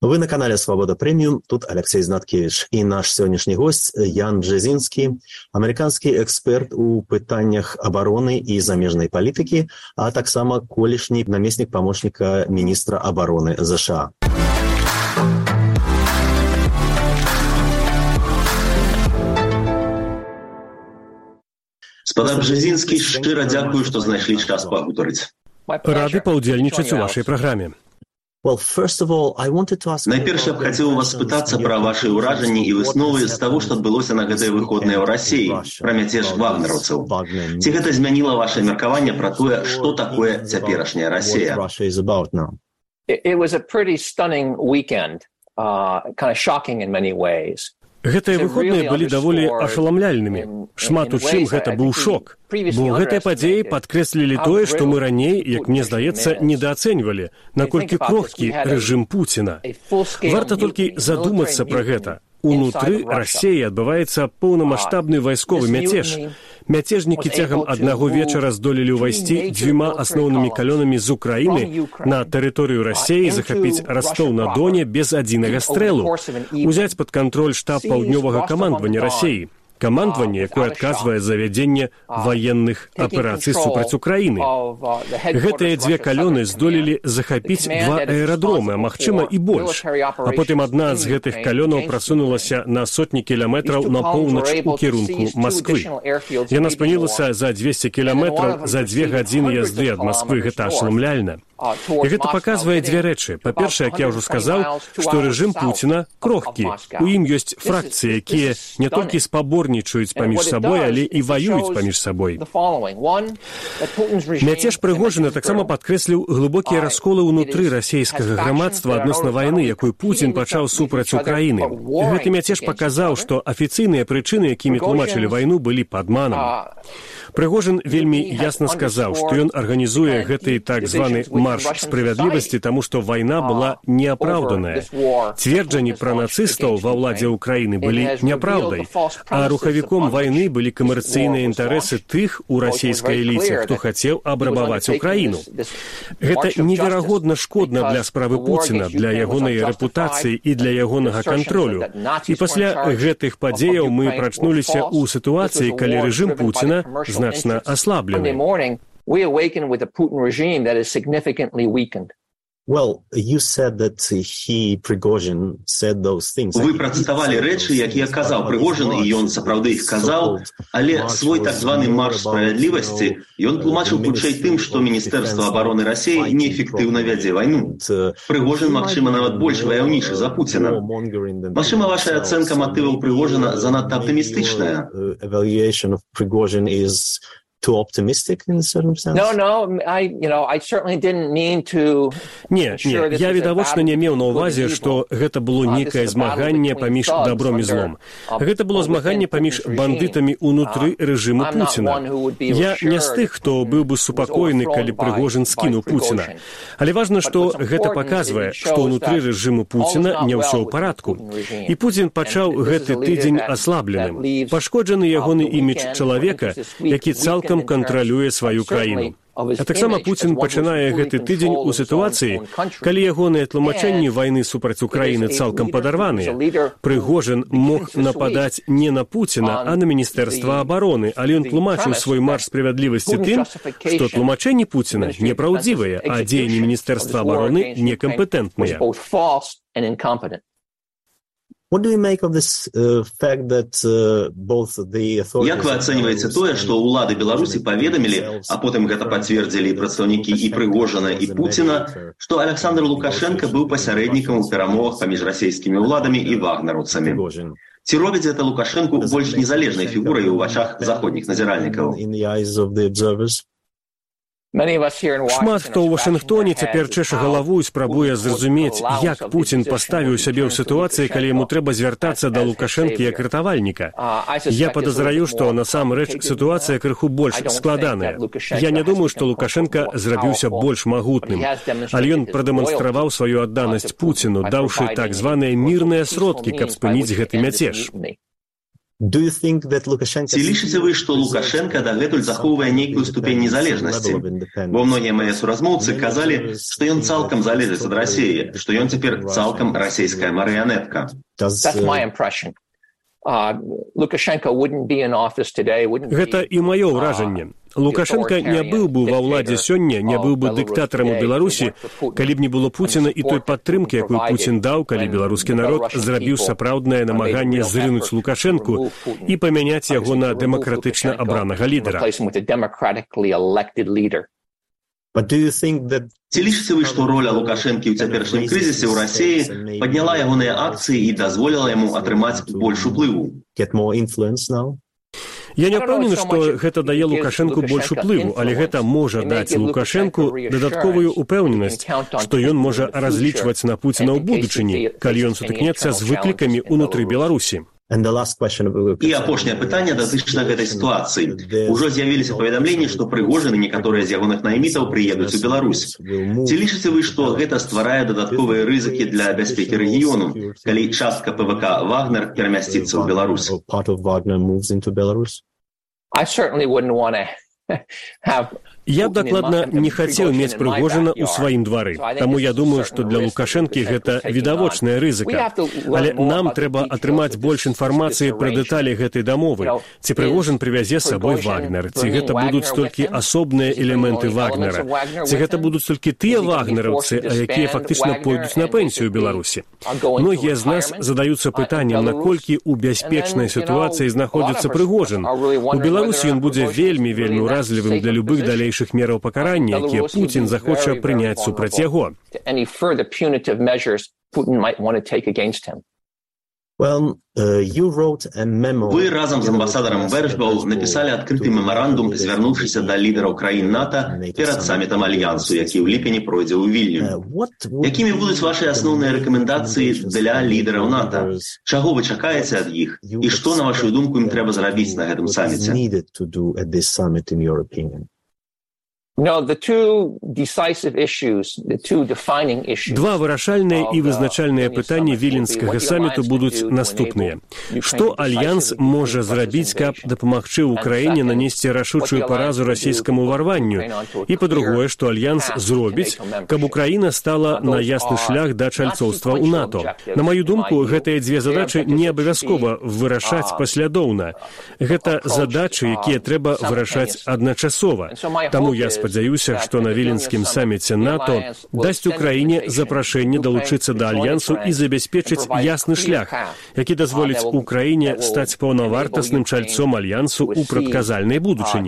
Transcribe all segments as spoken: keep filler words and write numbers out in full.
Вы на канале «Свобода Премиум», тут Алексей Знаткевич. І наш сьогоднішній гость Ян Бжезінський, американський експерт у питаннях оборони і заміжної політики, а так само колишній намісник помощника міністра оборони США. Спадар Бжезінський, щиро дякую, що знайшли час погутарити. Рады паўдзельнічаць у вашай праграме. Well, first of all, I wanted to ask... Найперш я б хацеў у вас спытацца пра вашы ўражанні і высновы з таго, што адбылося на гэтыя выходныя ў Расіі, пра мяцеж вагнераўцаў. Ці гэта змяніла вашае меркаванне пра тое, што такое цяперашняя Расія? It was a pretty stunning weekend, uh, kind of shocking in many ways. Гэтыя выходныя былі даволі ашаламляльнымі. Шмат у чым гэта быў шок. Бо гэтыя падзеі падкрэслілі тое, што мы раней, як мне здаецца, недаацэньвалі, наколькі крохкі рэжым Пуціна. Варта толькі задумацца пра гэта. Унутры Расіі адбываецца поўнамаштабны вайсковы мяцеж. Мяцежнікі цягам аднаго вечара здолелі ўвайсці дзвюма асноўнымі калёнамі з Украіны на тэрыторыю Расіі, захапіць Ростов-на-Доне без адзінага стрэлу, узяць пад кантроль штаб паўднёвага камандавання Расіі. Камандаванне, якое адказвае за вядзенне ваенных аперацый супраць Украіны. Гэтыя дзве калёны здолелі захапіць два аэрадромы, а магчыма і больш. А потым адна з гэтых калёнаў прасунулася на сотні кіламетраў на поўнач у кірунку Масквы. Яна спынілася за дзвесце кіламетраў за дзве гадзіны язды ад Масквы. Гэта ашаламляльна. І гэта паказвае дзве рэчы. Па-першае, як я ўжо сказаў, што рэжым Пуціна крохкі. У ім ёсць фракцыі, якія не толькі спаборнічаюць паміж сабой, але і ваююць паміж сабой. Мяцеж Прыгожына таксама падкрэсліў глыбокія расколы ўнутры расійскага грамадства адносна вайны, якую Пуцін пачаў супраць Украіны. Гэты мяцеж паказаў, што афіцыйныя прычыны, якімі тлумачылі вайну, былі падманам. Прыгожын вельмі ясна сказаў, што ён арганізуе гэты так званы марш справядлівасці, таму што вайна была неапраўданая. Цверджанні пра нацыстаў ва ўладзе Украіны былі няпраўдай, а рухавіком вайны былі камерцыйныя інтарэсы тых у расійскай эліце, хто хацеў абрабаваць Украіну. Гэта неверагодна шкодна для справы Пуціна, для ягонай рэпутацыі і для ягонага кантролю. І пасля гэтых падзеяў мы прачнуліся ў сітуацыі, калі рэжым Пуціна значна аслаблены. We awaken with a Putin regime that is significantly weakened. Well, you said that he, Prigozhin, said those things. Вы працытавалі рэчы, якія казаў Прыгожин, і ён сапраўды іх казаў, але свой так званы марш справядлівасці ён тлумачыў хутчэй тым, што Міністэрства абароны Расіі неэфектыўна вядзе вайну. Прыгожин, магчыма, нават больш ваяўнічы за Пуціна. Магчыма, ваша ацэнка матываў Прыгожина занадта аптымістычная? Evaluation of Prigozhin is too optimistic in a certain sense? No, no, I, you know, I certainly didn't mean to... Не, не, я відавочна не меў на ўвазе, што гэта было некае змаганне паміж добром і злом. Гэта было змаганне паміж бандытамі ўнутры рэжыму Пуціна. Я не з тых, хто быў бы супакоены, калі Прыгожин скінуў Пуціна. Але важна, што гэта паказвае, што ўнутры рэжыму Пуціна не ўсё ў парадку. І Пуцін пачаў гэты тыдзень аслабленым. Пашкоджаны ягоны імідж чалавека, які цалкам кантралюе сваю краіну. А таксама Пуцін пачынае гэты тыдзень у сітуацыі, калі ягоныя тлумачэнні вайны супраць Украіны цалкам падарваныя. Прыгожин мог нападаць не на Пуціна, а на Міністэрства абароны, але ён тлумачыў свой марш справядлівасці тым, што тлумачэнні Пуціна непраўдзівыя, а дзеянні Міністэрства абароны некампетэнтныя. What do you make of this uh, fact that uh, both the authorities... Як вы ацэньваеце тое, што ўлады Беларусі паведамілі, а потым гэта пацвердзілі прадстаўнікі і Прыгожина, і Пуціна, што Александр Лукашенко быў пасярэднікам у перамовах паміж расійскімі ўладамі і вагнераўцамі? Ці робіць гэта Лукашенку больш незалежнай фігурай у вачах заходніх назіральнікаў? Шмат хто ў Вашынгтоне цяпер чэша галаву і спрабуе зразумець, як Пуцін паставіў сябе ў сітуацыі, калі яму трэба звяртацца да Лукашэнкі як ратавальніка. Я падазраю, што насамрэч сітуацыя крыху больш складаная. Я не думаю, што Лукашенка зрабіўся больш магутным, але ён прадэманстраваў сваю адданасць Пуціну, даўшы так званыя мірныя сродкі, каб спыніць гэты мяцеж. Ці лічыце вы, што Лукашенка дагэтуль захоўвае нейкую ступень незалежнасці? Бо многія мае суразмоўцы казалі, што ён цалкам залежыць ад Расіі, што ён цяпер цалкам расійская марыянетка. Гэта і маё ўражанне. Лукашенко не быў бы ва ўладзе сёння, не быў бы дыктатарам у Беларусі, калі б не было Пуціна і той падтрымкі, якую Пуцін даў, калі беларускі народ зрабіў сапраўднае намаганне зрынуць Лукашэнку і памяняць яго на дэмакратычна абранага лідара. Ці лічыце вы, што роля Лукашэнкі ў цяперашнім крызісе ў Расіі падняла ягоныя акцыі і дазволіла яму атрымаць больш уплыву? Я не ўпэўнены, што гэта дае Лукашэнку больш уплыву, але гэта можа даць Лукашэнку дадатковую ўпэўненасць, што ён можа разлічваць на Пуціна ў будучыні, калі ён сутыкнецца з выклікамі ўнутры Беларусі. І апошняе пытанне датычна гэтай сітуацыі. Ужо з'явіліся паведамленні, што Прыгожын і некаторыя з ягоных наймітаў прыедуць у Беларусь. Ці лічыце вы, што гэта стварае дадатковыя рызыкі для бяспекі рэгіёну, калі частка ПВК «Вагнер» перамясціцца ў Беларусь? Я б дакладна не хацеў мець Прыгожына ў сваім двары. Таму я думаю, што для Лукашэнкі гэта відавочная рызыка. Але нам трэба атрымаць больш інфармацыі пра дэталі гэтай дамовы. Ці Прыгожын прывязе з сабой Вагнер, ці гэта будуць толькі асобныя элементы Вагнера, ці гэта будуць толькі тыя вагнераўцы, якія фактычна пойдуць на пенсію ў Беларусі. Многія з нас задаюцца пытаннем, наколькі ў бяспечнай сітуацыі знаходзіцца Прыгожын. У Беларусі ён будзе вельмі-вельмі ўразлівым для любых далейшых мераў пакарання, якія Пуцін захоча прыняць супраць яго. Вы разам з амбасадарам Вершбау напісалі адкрыты мемарандум, звярнуўшыся да лідараў краін НАТО перад самітам Альянсу, які ў ліпені пройдзе ў Вільню. Якімі будуць вашы асноўныя рэкамендацыі для лідараў НАТО? Чаго вы чакаеце ад іх? І што, на вашу думку, ім трэба зрабіць на гэтым саміце? Два вырашальныя і вызначальныя пытанні віленскага саміту будуць наступныя. Што Альянс можа зрабіць, каб дапамагчы ўкраіне нанесці рашучую паразу расійскаму ўварванню? І, па-другое, што Альянс зробіць, каб Украіна стала на ясны шлях да чальцоўства ў НАТО? На маю думку, гэтыя дзве задачы не абавязкова вырашаць паслядоўна. Гэта задачы, якія трэба вырашаць адначасова. Таму я спадзяюся, што на віленскім саміце НАТО дасць Украіне запрашэнне далучыцца да Альянсу і забяспечыць ясны шлях, які дазволіць Украіне стаць паўнавартасным чальцом Альянсу ў прадказальнай будучыні.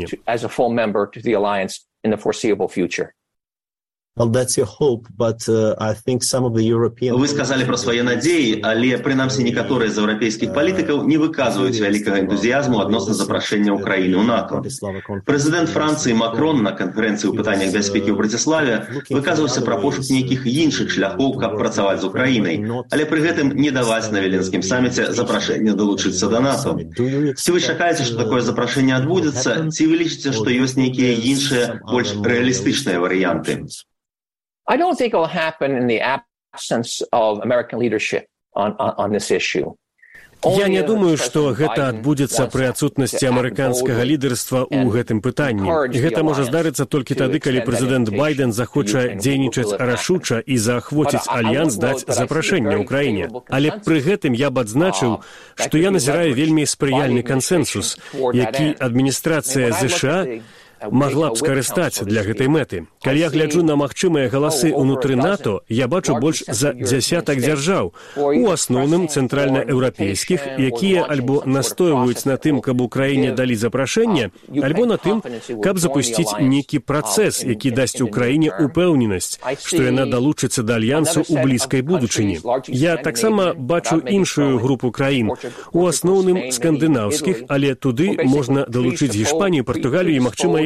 Вы сказалі пра свае надзеі, але, прынамсі, некаторыя з еўрапейскіх палітыкаў не выказваюць вялікага энтузіязму адносна запрашэння Украіны ў НАТО. Прэзідэнт Францыі Макрон на канферэнцыі ў пытаннях бяспекі ў Браціславе выказваўся пра пошук нейкіх іншых шляхоў, каб працаваць з Украінай, але пры гэтым не даваць на віленскім саміце запрашэнне далучыцца да НАТО. Ці вы чакаеце, што такое запрашэнне адбудзецца, ці вы лічыце, што ёсць нейкія іншыя, больш рэалістычныя варыянты? I don't think it will happen in the absence of American leadership on, on, on this issue. Я не думаю, што гэта адбудзецца пры адсутнасці амерыканскага лідарства ў гэтым пытанні. Гэта можа здарыцца толькі тады, калі прэзідэнт Байден захоча дзейнічаць рашуча і заахвоціць Альянс даць запрашэнне ўкраіне. Але пры гэтым я б адзначыў, што я назіраю вельмі спрыяльны кансэнсус, які адміністрацыя ЗША магла б скарыстаць для гэтай мэты. Калі я гляджу на магчымыя галасы ўнутры НАТО, я бачу больш за дзясятак дзяржаў, у асноўным цэнтральнаеўрапейскіх, якія альбо настойваюць на тым, каб Украіне далі запрашэнне, альбо на тым, каб запусціць нейкі працэс, які дасць Украіне упэўненасць, што яна далучыцца да Альянсу ў блізкай будучыні. Я таксама бачу іншую групу краін, у асноўным скандынаўскіх, але туды можна далучыць Гішпанію, Партугалію і, магчыма,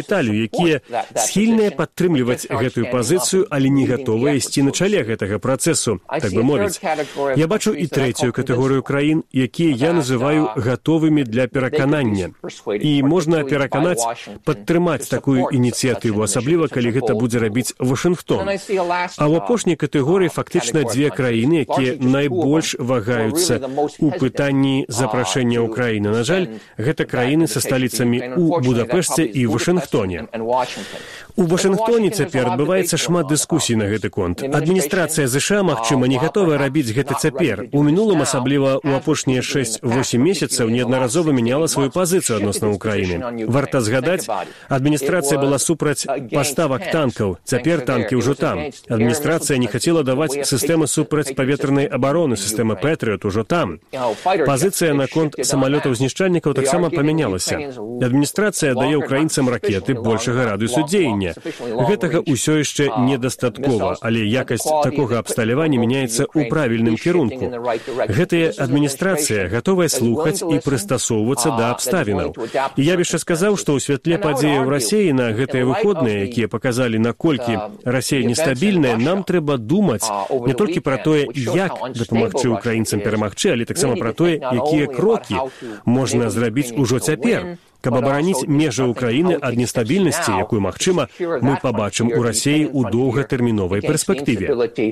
Італію, якія схільныя падтрымліваць гэтую пазіцыю, але не гатовыя ісці на чале гэтага працэсу, так бы мовіць. Я бачу і трэцюю катэгорыю краін, якія я называю гатовымі для пераканання. І можна пераканаць, падтрымаць такую ініцыятыву, асабліва, калі гэта будзе рабіць Вашынгтон. А ў апошняй катэгорыі фактычна дзве краіны, якія найбольш вагаюцца у пытанні запрашэння ўкраіны. На жаль, гэта краіны са сталіцамі ў Будапешце і Вашынгтоне. У Вашынгтоне цяпер адбываецца шмат дыскусій на гэты конт. Адміністрацыя ЗША, магчыма, не гатовая рабіць гэта цяпер. У мінулым, асабліва ў апошнія шэсць-восем месяцаў, неаднаразова мяняла сваю пазіцыю адносна ўкраіны. Варта згадаць, адміністрацыя была супраць паставак танкаў. Цяпер танкі ўжо там. Адміністрацыя не хацела даваць сістэмы супрацьпаветранай абароны, сістэма Пэтрыот ужо там. Пазіцыя наконт самалётаў-знішчальнікаў таксама памянялася. Адміністрацыя дае ўкраінцам ракеты большага радыусу дзеяння. Гэтага ўсё яшчэ недастаткова, але якасць такога абсталявання мяняецца ў правільным кірунку. Гэтая адміністрацыя гатовая слухаць і прыстасоўвацца да абставінаў. І я б яшчэ сказаў, што ў святле падзеяў Расіі на гэтыя выходныя, якія паказалі, наколькі Расія нестабільная, нам трэба думаць не толькі пра тое, як дапамагчы ўкраінцам перамагчы, але таксама пра тое, якія крокі можна зрабіць ужо цяпер, каб абараніць межы ўкраіны ад нестабільнасці, якую, магчыма, мы пабачым у Расіі ў доўгатэрміновай перспектыве.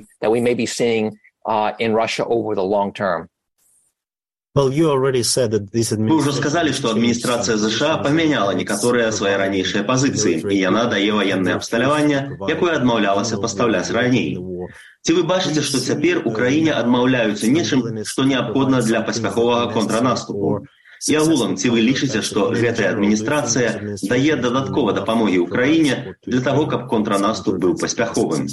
Вы уже сказали, что администрация США поменяла некоторые свои ранейшие позиции, и она дае военное абсталяванне, якое адмаўлялася пастаўляць раней. Ці вы бачыце, што цяпер Украіне адмаўляюцца нечым, што неабходна для паспяховага контрнаступу? І агулам, ці вы лічыце, што гэтая адміністрацыя дае дадаткова дапамогі ўкраіне для таго, каб контрнаступ быў паспяховым?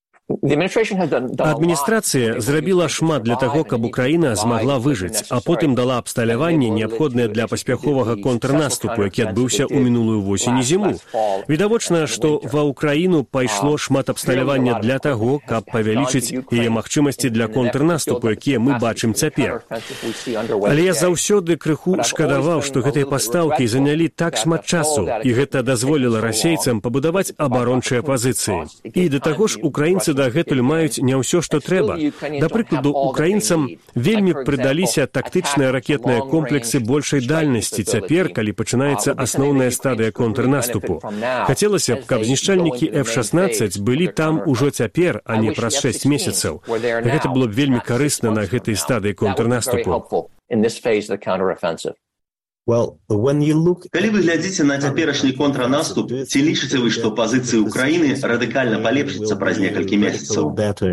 Адміністрацыя зрабіла шмат для таго, каб Украіна змагла выжыць, а потым дала абсталяванне, неабходнае для паспяховага контрнаступу, які адбыўся ў мінулую восень і зіму. Відавочна, што ва Украіну пайшло шмат абсталявання для таго, каб павялічыць яе магчымасці для контрнаступу, якія мы бачым цяпер. Але я заўсёды крыху шкадаваў, што гэтыя пастаўкі занялі так шмат часу, і гэта дазволіла расейцам пабудаваць абарончыя пазіцыі. І да таго ж украінцы дагэтуль маюць не ўсё, што трэба. Да прыкладу, украінцам вельмі прыдаліся тактычныя ракетныя комплексы большай дальнасці цяпер, калі пачынаецца асноўная стадыя контрнаступу. Хацелася б, каб знішчальнікі эф шаснаццаць былі там ужо цяпер, а не праз шэсць месяцаў. Гэта было б вельмі карысна на гэтай стадыі контрнаступу. Калі вы глядзіце на цяперашні контрнаступ, ці лічыце вы, што пазіцыі ўкраіны радыкальна палепшыцца праз некалькі месяцаў?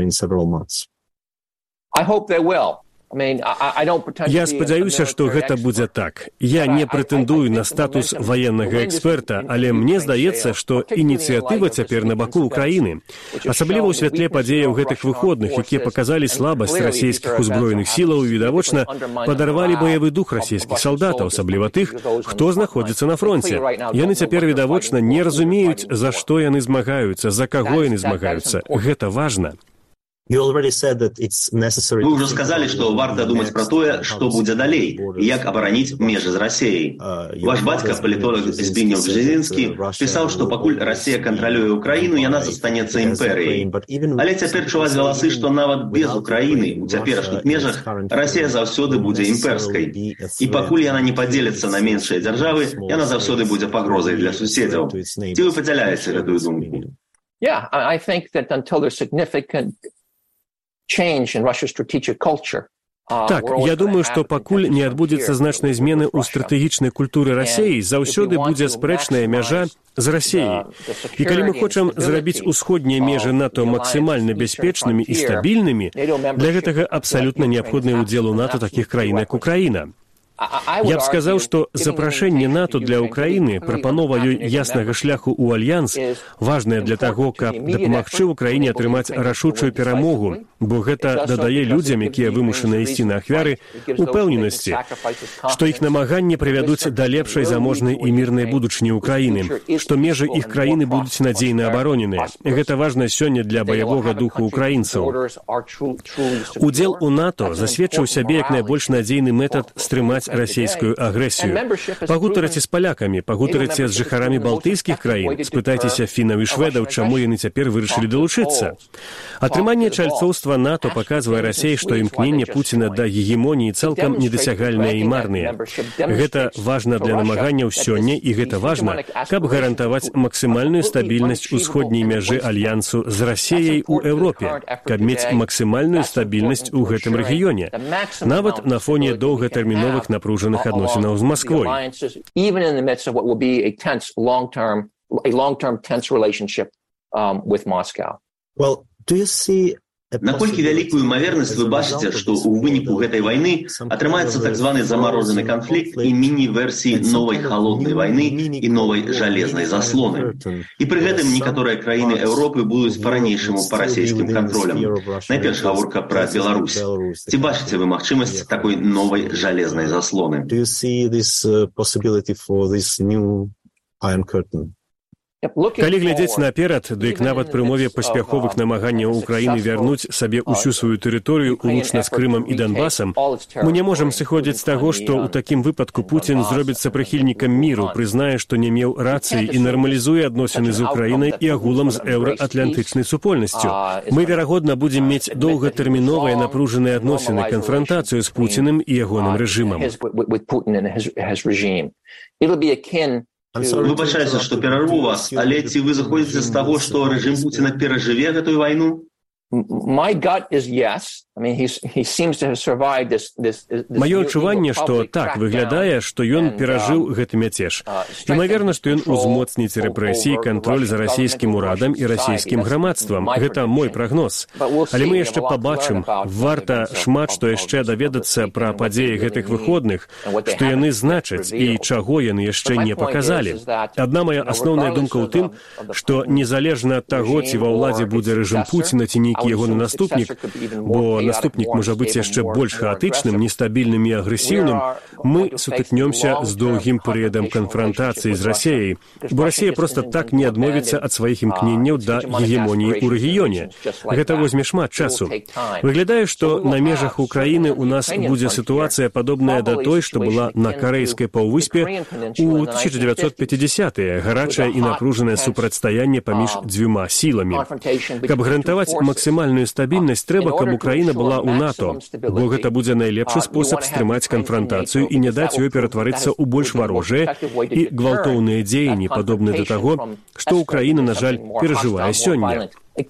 Я спадзяюся, што гэта будзе так. Я не прэтэндую на статус ваеннага эксперта, але мне здаецца, што ініцыятыва цяпер на баку ўкраіны. Асабліва ў святле падзеяў гэтых выходных, якія паказалі слабасць расійскіх узброеных сілаў і, відавочна, падарвалі баявы дух расійскіх салдатаў, асабліва тых, хто знаходзіцца на фронце. Яны цяпер, відавочна, не разумеюць, за што яны змагаюцца, за каго яны змагаюцца. Гэта важна. Вы уже сказали, что варта думать про тое, что будет далей, и як абараніць межы з Расіяй. Ваш бацька, палітолог Збігнеў Бжезінскі, пісаў, што пакуль Расія кантралюе Украіну, яна застанецца імперыяй. Але цяпер чуваць галасы, што нават без Украіны у цяперашніх межах Расія заўсёды будзе імперскай. І пакуль яна не падзеліцца на меншыя дзяржавы, яна заўсёды будзе пагрозай для суседзяў. Ці вы падзяляеце гэтую думку? Yeah, I think that until there's significant change in Russia's strategic culture. Так, я думаю, што пакуль не адбудзецца значнай змены ў стратэгічнай культуры Расіі, заўсёды будзе спрэчная мяжа з Расіяй. І калі мы хочам зрабіць усходнія межы НАТО максімальна бяспечнымі і стабільнымі, для гэтага абсалютна неабходны ўдзел у НАТО такіх краін, як Украіна. Я б сказаў, што запрашэнне НАТО для Украіны, прапанова ёй яснага шляху ў альянс, важнае для таго, каб дапамагчы Украіне атрымаць рашучую перамогу, бо гэта дадае людзям, якія вымушаны ісці на ахвяры, упэўненасці, што іх намаганні прывядуць да лепшай заможнай і мірнай будучыні Украіны, што межы іх краіны будуць надзейна абароненыя. Гэта важна сёння для баявога духу украінцаў. Удзел у НАТО засведчыў сябе як найбольш надзейны метад стрымаць падтрымаць расійскую агрэсію. Пагутарыце з палякамі, пагутарыце з жыхарамі балтыйскіх краін, спытайцеся фінаў і шведаў, чаму яны цяпер вырашылі далучыцца. Атрыманне чальцоўства НАТО паказвае Расіі, што імкненне Пуціна да гегемоніі цалкам недасягальныя і марныя. Гэта важна для намаганняў сёння, і гэта важна, каб гарантаваць максімальную стабільнасць усходняй мяжы альянсу з Расіяй у Еўропе, каб мець максімальную стабільнасць у гэтым рэгіёне, нават на фоне доўгатэрміновых напружаных адносінаў з Масквой. Well, do you see Наколькі вялікую імавернасць вы бачыце, што ў выніку гэтай вайны атрымаецца так званы замарожаны канфлікт і міні-версіі новай халоднай вайны і новай жалезнай заслоны. І пры гэтым некаторыя краіны Еўропы будуць па-ранейшаму па расійскім кантролям. Найперш гаворка пра Беларусь. Ці бачыце вы магчымасць такой новай жалезнай заслоны? Do you see this uh, possibility for this new Iron Curtain? Калі глядзець наперад, дык нават пры умове паспяховых намаганняў Украіны вярнуць сабе ўсю сваю тэрыторыю улучна з Крымам і Донбасам, мы не можам сыходзіць з таго, што ў такім выпадку Пуцін зробіцца прыхільнікам міру, прызнае, што не меў рацыі і нармалізуе адносіны з Украінай і агулам з еўраатлантычнай супольнасцю. Мы, верагодна, будзем мець доўгатэрміновыя напружаныя адносіны, канфрантацыю з Пуціным і ягоным рэжымам. Выбачаюся, што перарву вас, але ці вы заходзіце з таго, што рэжым Пуціна перажыве гэтую вайну? Маё адчуванне, што так выглядае, што ён перажыў гэты мяцеж. Імаверна, што ён узмоцніць рэпрэсіі, кантроль за расійскім урадам і расійскім грамадствам. Гэта мой прагноз. Але мы яшчэ пабачым, варта шмат што яшчэ даведацца пра падзеі гэтых выходных, што яны значаць і чаго яны яшчэ не паказалі. Адна мая асноўная думка ў тым, што незалежна ад таго, ці ва ўладзе будзе рэжым Пуціна, ці нейкі ягоны наступнік, бо наступнік можа быць яшчэ больш хаатычным, нестабільным і агрэсіўным, мы сутыкнёмся з доўгім перыядам канфрантацыі з Расіяй, бо Расія проста так не адмовіцца ад сваіх імкненняў да гегемоніі ў рэгіёне. Гэта возьме шмат часу. Выглядае, што на межах Украіны ў нас будзе сітуацыя падобная да той, што была на Карэйскай паўвыспе ў тысяча дзевяцьсот пяцідзясятыя, гарачае і напружанае супрацьстаянне паміж дзвюма сіламі. Каб гарантаваць максімальную стабільнасць, трэба, каб Украіна была ў НАТО, бо гэта будзе найлепшы спосаб стрымаць канфрантацыю і не даць ёй ператварыцца ў больш варожыя і гвалтоўныя дзеянні, падобныя да таго, што Украіна, на жаль, перажывае сёння.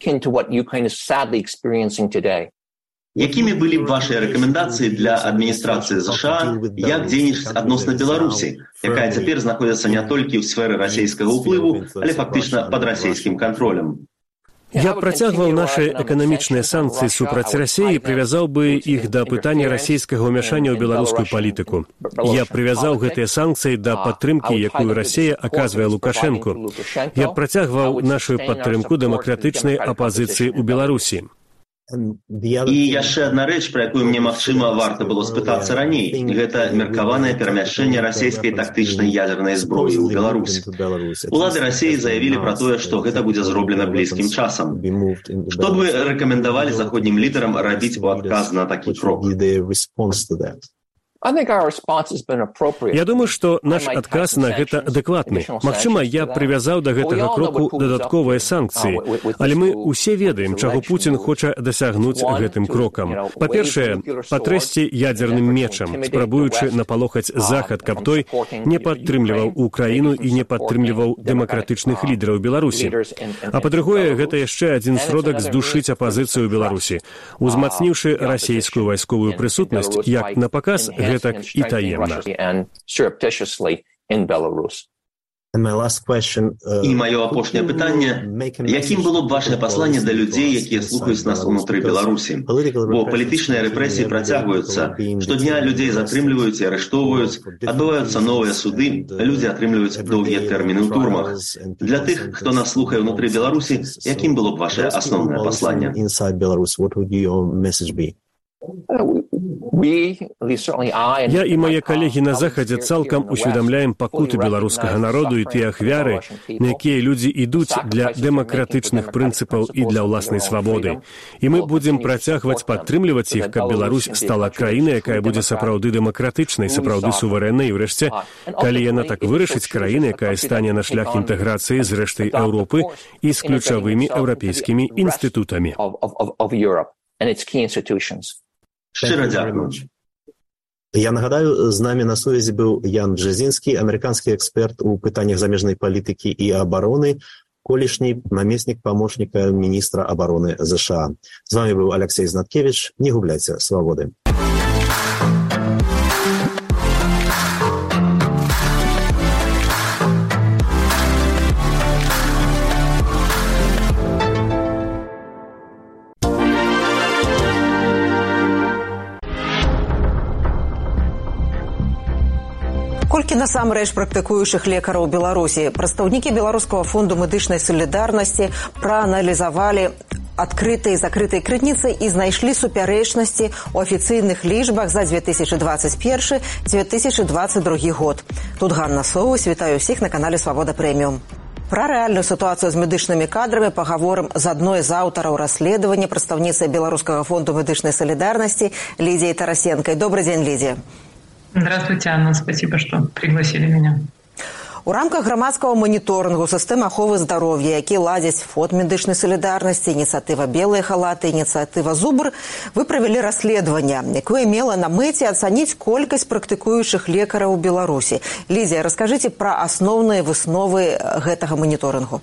Якімі былі б вашыя рэкамендацыі для адміністрацыі ЗША, як дзейнічаць адносна Беларусі, якая цяпер знаходзіцца не толькі ў сферы расійскага ўплыву, але фактычна пад расійскім кантролем? Я працягваў нашы эканамічныя санкцыі супраць Расіі і прывязаў бы іх да пытання расійскага ўмяшання ў беларускую палітыку. Я прывязаў гэтыя санкцыі да падтрымкі, якую Расія аказвае Лукашэнку. Я працягваў нашу падтрымку дэмакратычнай апазіцыі ў Беларусі. І яшчэ адна рэч, пра якую мне, магчыма, варта было спытацца раней. Гэта меркаванае перамяшчэнне расійскай тактычнай ядзернай зброі ў Беларусь. Улады Расіі заявілі пра тое, што гэта будзе зроблена блізкім часам. Што б вы рэкамендавалі заходнім лідарам рабіць у адказ на такі крок? Я думаю, што наш адказ на гэта адэкватны. Магчыма, я прывязаў да гэтага кроку дадатковыя санкцыі, але мы ўсе ведаем, чаго Пуцін хоча дасягнуць гэтым крокам. Па-першае, патрэсці ядзерным мечам, спрабуючы напалохаць Захад, каб той не падтрымліваў Украіну і не падтрымліваў дэмакратычных лідараў Беларусі. А па-другое, гэта яшчэ адзін сродак здушыць апазіцыю Беларусі, узмацніўшы расійскую вайсковую прысутнасць як на паказ, гэтак і таемна. І маё апошняе пытанне, якім было б вашае пасланне да людзей, якія слухаюць нас унутры Беларусі? Бо палітычныя рэпрэсіі працягваюцца. Штодня людзей затрымліваюць і арыштоўваюць, адбываюцца новыя суды, людзі атрымліваюць доўгія тэрміны ў турмах. Для тых, хто нас слухае ўнутры Беларусі, якім было б вашае асноўнае пасланне? Я і мае калегі на захадзе цалкам усведамляем пакуты беларускага народу і тыя ахвяры, на якія людзі ідуць для дэмакратычных прынцыпаў і для ўласнай свабоды. І мы будзем працягваць падтрымліваць іх, каб Беларусь стала краінай, якая будзе сапраўды дэмакратычнай, сапраўды суверэннай, і ўрэшце, калі яна так вырашыць, краіна, якая стане на шлях інтэграцыі з рэштай Еўропы і з ключавымі еўрапейскімі інстытутамі. Шчыра дзякую. Я нагадаю, з намі на сувязі быў Ян Бжезінскі, амерыканскі эксперт у пытаннях замежнай палітыкі і абароны, колішні намеснік памочніка міністра абароны ЗША. З вами быў Алексей Знаткевич. Не губляйце свабоды. Колькі насамрэч практыкуючых лекараў Беларусі, прадстаўнікі Беларускага фонду медычнай салідарнасці прааналізавалі адкрытыя і закрытыя крыніцы і знайшлі супярэчнасці ў афіцыйных лічбах за две тысячы дваццаць першы - две тысячы дваццаць другі год. Тут Ганна Соус, вітаю ўсіх на канале Свабода Прэміум. Пра рэальную сітуацыю з медычнымі кадрамі пагаворым з адной з аўтараў расследавання, прадстаўніцай Беларускага фонду медычнай салідарнасці Лідзіяй Тарасенкай. Добрый день, Лидия. Здравствуйте, Анна. Спасибо, что пригласили меня. У рамках грамадскага маніторынгу сістэмы аховы здароўя, які ладзяць фонд медычнай салідарнасці, ініцыятыва «Белыя халаты», ініцыятыва «Зубр», вы правялі расследаванне, якое мела на мэце ацаніць колькасць практыкуючых лекараў у Беларусі. Лідзія, раскажыце пра асноўныя высновы гэтага маніторынгу.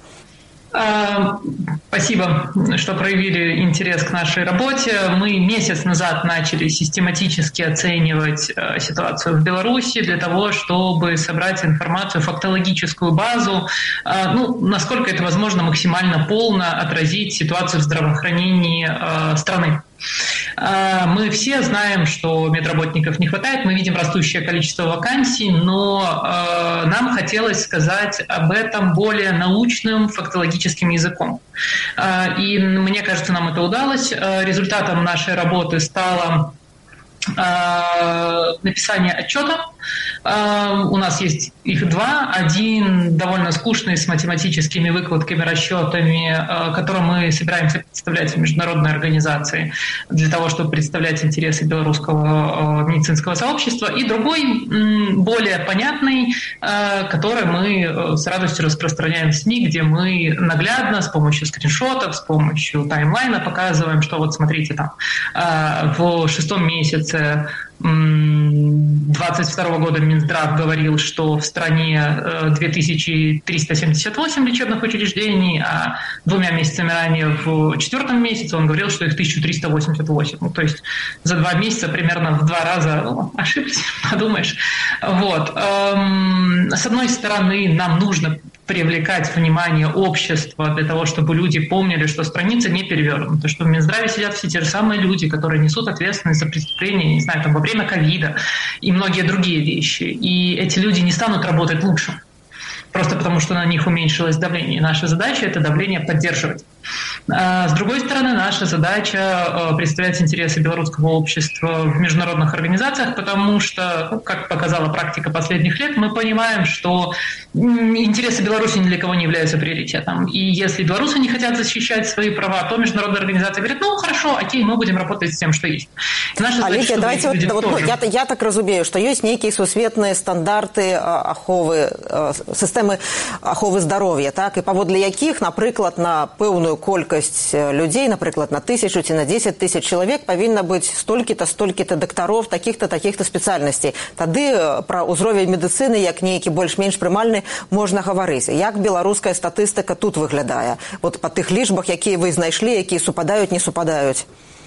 Спасибо, что проявили интерес к нашей работе. Мы месяц назад начали систематически оценивать ситуацию в Беларуси для того, чтобы собрать информацию, фактологическую базу, ну, насколько это возможно, максимально полно отразить ситуацию в здравоохранении страны. Мы все знаем, что медработников не хватает, мы видим растущее количество вакансий, но э, нам хотелось сказать об этом более научным, фактологическим языком. Э, и мне кажется, нам это удалось. Э, результатом нашей работы стало э, написание отчета. Uh, у нас есть их два. Один довольно скучный, с математическими выкладками, расчетами, uh, который мы собираемся представлять в международной организации для того, чтобы представлять интересы белорусского uh, медицинского сообщества. И другой, um, более понятный, uh, который мы uh, с радостью распространяем в СМИ, где мы наглядно с помощью скриншотов, с помощью таймлайна показываем, что вот смотрите там uh, в шестом месяце двадцать второго года Минздрав говорил, что в стране две тысячи триста семьдесят восемь лечебных учреждений, а двумя месяцами ранее, в четвертом месяце, он говорил, что их тысяча триста восемьдесят восемь. Ну, то есть за два месяца примерно в два раза ну, ошиблись, подумаешь. Вот. С одной стороны, нам нужно привлекать внимание общества для того, чтобы люди помнили, что страница не перевернута, что в Минздраве сидят все те же самые люди, которые несут ответственность за преступления, не знаю, там, во время ковида и многие другие вещи. И эти люди не станут работать лучше, просто потому что на них уменьшилось давление. И наша задача – это давление поддерживать. С другой стороны, наша задача представлять интересы белорусского общества в международных организациях, потому что, как показала практика последних лет, мы понимаем, что интересы Беларуси ни для кого не являются приоритетом. И если белорусы не хотят защищать свои права, то международная организация говорит, ну хорошо, окей, мы будем работать с тем, что есть. Наша задача, Алексей, давайте вот, вот, я, я так разумею, что есть некие сусветные стандарты аховы, системы аховы здоровья, так, и паводле якіх, напрыклад, на пэўную колькасць людзей, напрыклад, на тысячу ці на дзесяць тысяч чалавек павінна быць столькі-то, столькі-то дактароў, такіх-то, такіх-то спецыяльнасцей. Тады пра ўзровень медыцыны, як нейкі больш-менш прымальны, можна гаварыць. Як беларуская статыстыка тут выглядае? Вот па тых лічбах, якія вы знайшлі, якія супадаюць, не супадаюць?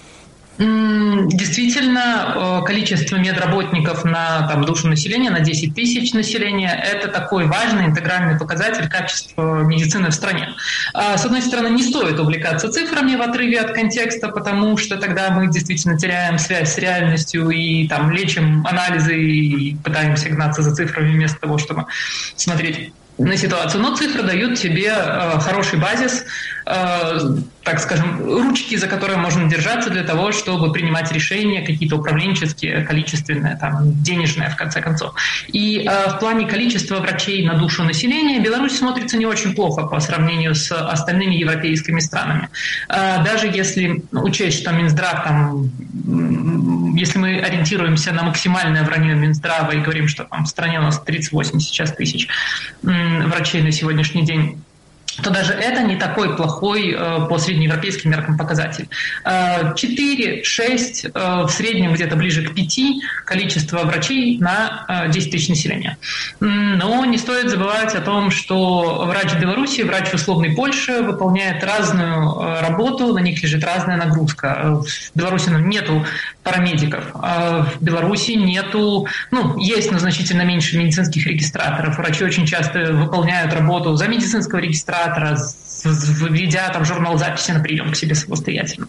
Действительно, количество медработников на там, душу населения, на десять тысяч населения, это такой важный интегральный показатель качества медицины в стране. С одной стороны, не стоит увлекаться цифрами в отрыве от контекста, потому что тогда мы действительно теряем связь с реальностью и там, лечим анализы и пытаемся гнаться за цифрами вместо того, чтобы смотреть на ситуацию. Но цифры дают тебе э, хороший базис, э, так скажем, ручки, за которые можно держаться для того, чтобы принимать решения какие-то управленческие, количественные, там, денежные, в конце концов. И э, в плане количества врачей на душу населения Беларусь смотрится не очень плохо по сравнению с остальными европейскими странами. Э, даже если учесть, что Минздрав там, если мы ориентируемся на максимальное вранье Минздрава и говорим, что там в стране у нас тридцать восемь сейчас тысяч врачей на сегодняшний день, то даже это не такой плохой э, по среднеевропейским меркам показатель. четыре-шесть, э, в среднем где-то ближе к пяти количество врачей на э, десять тысяч населения. Но не стоит забывать о том, что врач в Беларуси, врач в условной Польше выполняет разную э, работу, на них лежит разная нагрузка. В Беларуси нету парамедиков, а в Беларуси нету, ну, есть, но значительно меньше медицинских регистраторов. Врачи очень часто выполняют работу за медицинского регистратора, введя там журнал записи на прием к себе самостоятельно.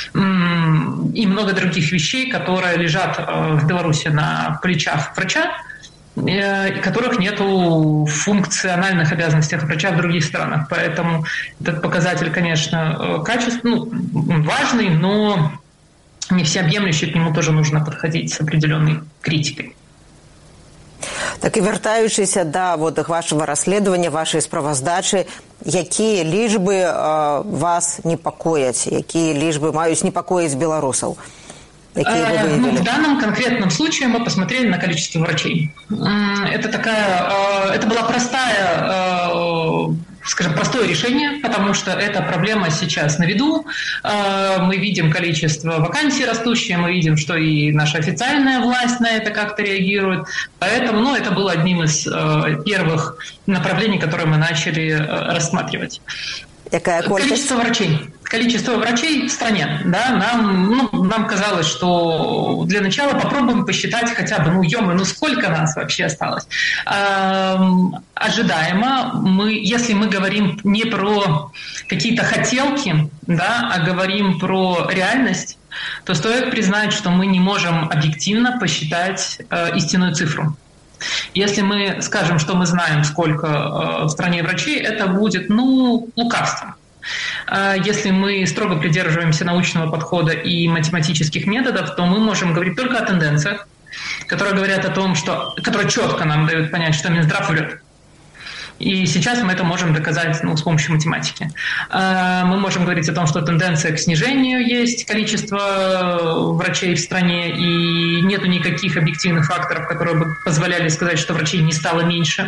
И много других вещей, которые лежат в Беларуси на плечах врача, которых нету в функциональных обязанностях врача в других странах. Поэтому этот показатель, конечно, качественный, ну, важный, но не всеобъемлющий, к нему тоже нужно подходить с определенной критикой. Так і вертаючися до вот, вашого розслідування, вашої справоздачі, які лічби э, вас непокоять, які лічби мають непокоїть білорусів? Э, ну, в данном конкретном случае мы посмотрели на количество врачей. Это такая, э, это была простая, э, скажем, простое решение, потому что эта проблема сейчас на виду. Мы видим количество вакансий растущее, мы видим, что и наша официальная власть на это как-то реагирует. Поэтому, ну, это было одним из первых направлений, которые мы начали рассматривать. Какая количество врачей. Количество врачей в стране, да, нам, ну, нам казалось, что для начала попробуем посчитать хотя бы, ну, ё-моё, ну, сколько нас вообще осталось. Эм, ожидаемо, мы, если мы говорим не про какие-то хотелки, да, а говорим про реальность, то стоит признать, что мы не можем объективно посчитать э, истинную цифру. Если мы скажем, что мы знаем, сколько э, в стране врачей, это будет, ну, лукавством. Если мы строго придерживаемся научного подхода и математических методов, то мы можем говорить только о тенденциях, которые говорят о том, что, которые четко нам дают понять, что Минздрав врет. И сейчас мы это можем доказать, ну, с помощью математики. Мы можем говорить о том, что тенденция к снижению есть, количество врачей в стране, и нету никаких объективных факторов, которые бы позволяли сказать, что врачей не стало меньше.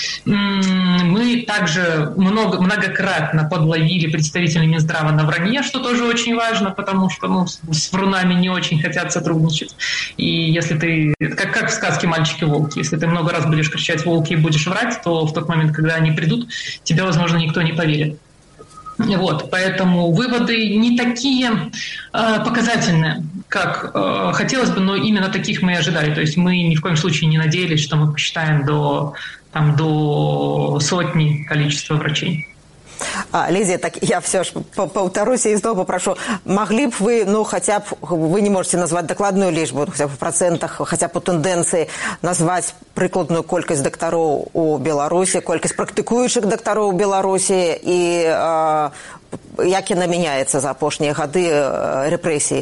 Мы также много, многократно подловили представителей Минздрава на вранье, что тоже очень важно, потому что, ну, с врунами не очень хотят сотрудничать. И если ты, как, как в сказке «Мальчики-волки», если ты много раз будешь кричать «волки» и будешь врать, то в тот момент, когда они придут, тебе, возможно, никто не поверит. Вот, поэтому выводы не такие э, показательные, как э, хотелось бы, но именно таких мы и ожидали. То есть мы ни в коем случае не надеялись, что мы посчитаем до, там, до сотни количества врачей. А, Лидия, так я все ж повторюсь и снова попрошу, могли бы вы, ну, хотя бы, вы не можете назвать докладную лічбу, хотя бы в процентах, хотя бы по тенденции назвать прикладную колькость докторов у Беларуси, колькость практикующих докторов у Беларуси и э, як яна меняется за апошние годы э, репрессий?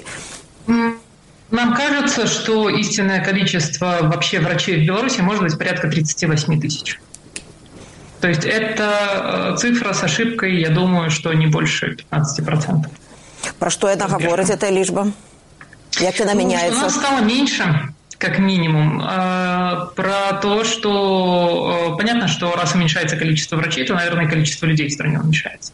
Нам кажется, что истинное количество вообще врачей в Беларуси может быть порядка тридцать восемь тысяч. То есть это цифра с ошибкой, я думаю, что не больше пятнадцать процентов. Про что это говорит, эта личба? Как она меняется? Ну, она стала меньше, как минимум. Про то, что понятно, что раз уменьшается количество врачей, то, наверное, количество людей в стране уменьшается.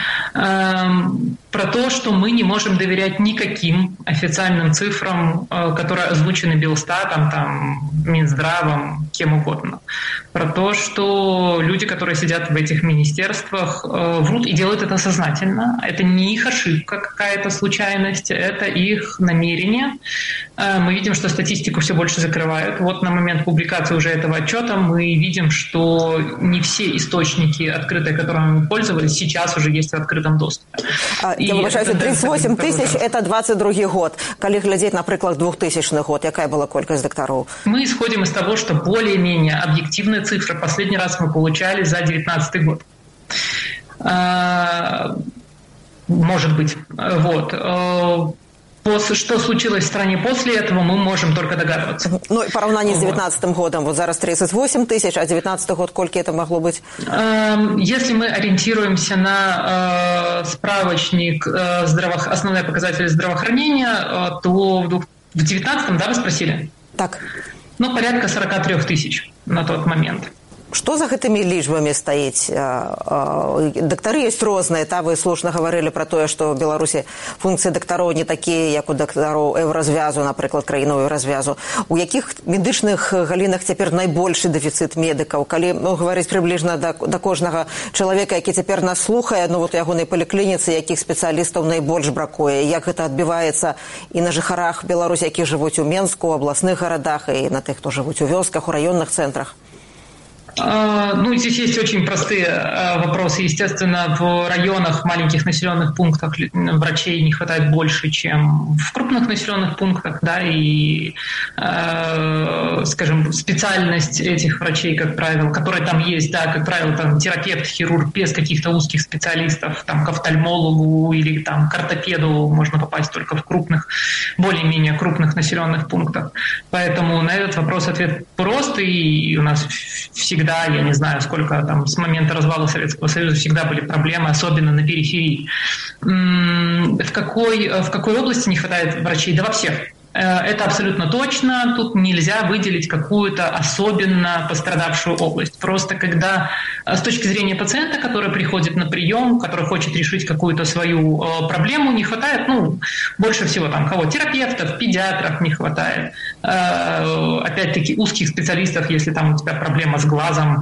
Про то, что мы не можем доверять никаким официальным цифрам, которые озвучены Белстатом, там, Минздравом, кем угодно. Про то, что люди, которые сидят в этих министерствах, врут и делают это сознательно. Это не их ошибка какая-то, случайность, это их намерение. Мы видим, что статистику все больше закрывают. Вот на момент публикации уже этого отчета мы видим, что не все источники открытые, которыми мы пользовались, сейчас уже есть в открытом доступе. А, и Я выбачаюся, тридцать восемь тысяч – это двадцать другі год. Калі глядзець, напрыклад, двухтысячны год, якая была колькасць дактароў? Мы исходим из того, что более-менее объективные цифры последний раз мы получали за девятнадцатый год. Может быть. Вот. Что случилось в стране после этого, мы можем только догадываться. Ну, и поравнание вот. С девятнадцатым годом, вот зараз тридцать восемь тысяч, а девятнадцатый год, сколько это могло быть? Если мы ориентируемся на э, справочник э, здраво... основные показатели здравоохранения, то в девятнадцатом, да, вы спросили? Так. Ну, порядка сорок три тысяч на тот момент. Што за гэтымі лічбамі стаіць? Дактары ёсць розныя, та вы слушна гаварылі пра тое, што ў Беларусі функцыі дактароў не такія, як у дактароў еўразвязу, напрыклад, краінаў еўразвязу. У якіх медычных галінах цяпер найбольшы дэфіцыт медыкаў? Калі ну, гаварыць прыбліжна да, да кожнага чалавека, які цяпер нас слухае, ну вот у ягонай паліклініцы, якіх спецыялістаў найбольш бракуе? Як гэта адбіваецца і на жыхарах Беларусі, які жывуць у Менску, у абласных гарадах, і на тых, хто жывуць у вёсках, у раённых цэнтрах? Ну, здесь есть очень простые вопросы. Естественно, в районах, маленьких населенных пунктах врачей не хватает больше, чем в крупных населенных пунктах, да, и, э, скажем, специальность этих врачей, как правило, которые там есть, да, как правило, там терапевт, хирург без каких-то узких специалистов, там, к офтальмологу или там, к ортопеду можно попасть только в крупных, более-менее крупных населенных пунктах. Поэтому на этот вопрос ответ простый, и у нас всегда Да, я не знаю, сколько там с момента развала Советского Союза всегда были проблемы, особенно на периферии. В какой, в какой области не хватает врачей? Да во всех. Это абсолютно точно. Тут нельзя выделить какую-то особенно пострадавшую область. Просто когда с точки зрения пациента, который приходит на прием, который хочет решить какую-то свою проблему, не хватает, ну, больше всего там кого? Терапевтов, педиатров не хватает. Опять-таки узких специалистов, если там у тебя проблема с глазом.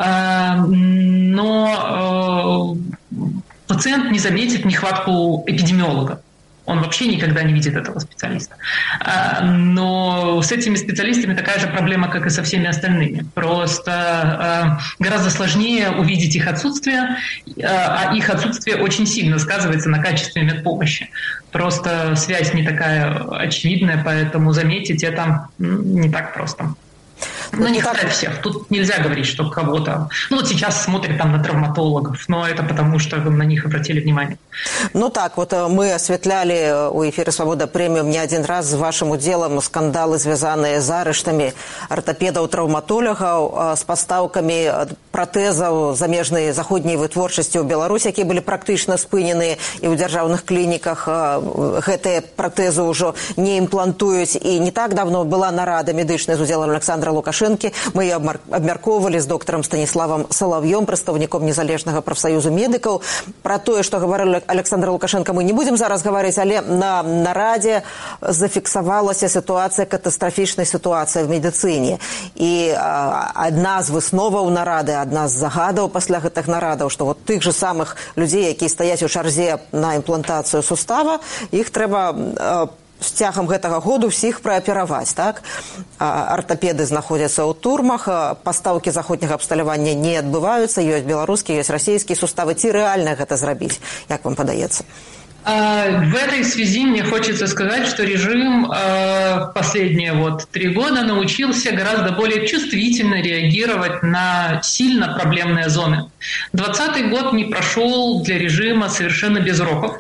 Но пациент не заметит нехватку эпидемиолога. Он вообще никогда не видит этого специалиста. Но с этими специалистами такая же проблема, как и со всеми остальными. Просто гораздо сложнее увидеть их отсутствие, а их отсутствие очень сильно сказывается на качестве медпомощи. Просто связь не такая очевидная, поэтому заметить это не так просто. Но не хватает всех. Тут нельзя говорить, что кого-то... Ну, вот сейчас смотрят там на травматологов, но это потому, что на них обратили внимание. Ну так, вот мы осветляли у эфира «Свобода премиум» не один раз с вашим уделом скандалы, связанные с арештами ортопедов, травматологов, с поставками протезов замежной заходней вытворчасці ў Беларусі, якія былі практычна спынены, і ў дзяржаўных клініках гэтыя пратэзы ўжо не імплантуюць. І не так давно была нарада медычная з удзелам Александра Лукашэнкі. Мы ее абмяркоўвалі з доктарам Станіславам Салав'ём, прадстаўніком незалежнага прафсаюзу медыкаў. Пра тое, што гаварыў Александр Лукашенко, мы не будзем зараз гаварыць, але на нарадзе зафіксавалася сітуацыя, катастрафічная сітуацыя в медыцыне. І адна з высноваў нарады, адна з загадаў пасля гэтых нарадаў, што вот тых же самых людзей, якія стаяць у чарзе на імплантацыю сустава, іх трэба з цягам гэтага году всіх праапераваць, так? Ортопеды знаходзяцца ў турмах, пастаўкі заходняга абсталявання не адбываюцца, ёсць беларускія, ёсць расійскія суставы. Ці рэальна гэта зрабіць, як вам падаецца? В этой связи мне хочется сказать, что режим в последние вот три года научился гораздо более чувствительно реагировать на сильно проблемные зоны. двадцатый год не прошел для режима совершенно без уроков.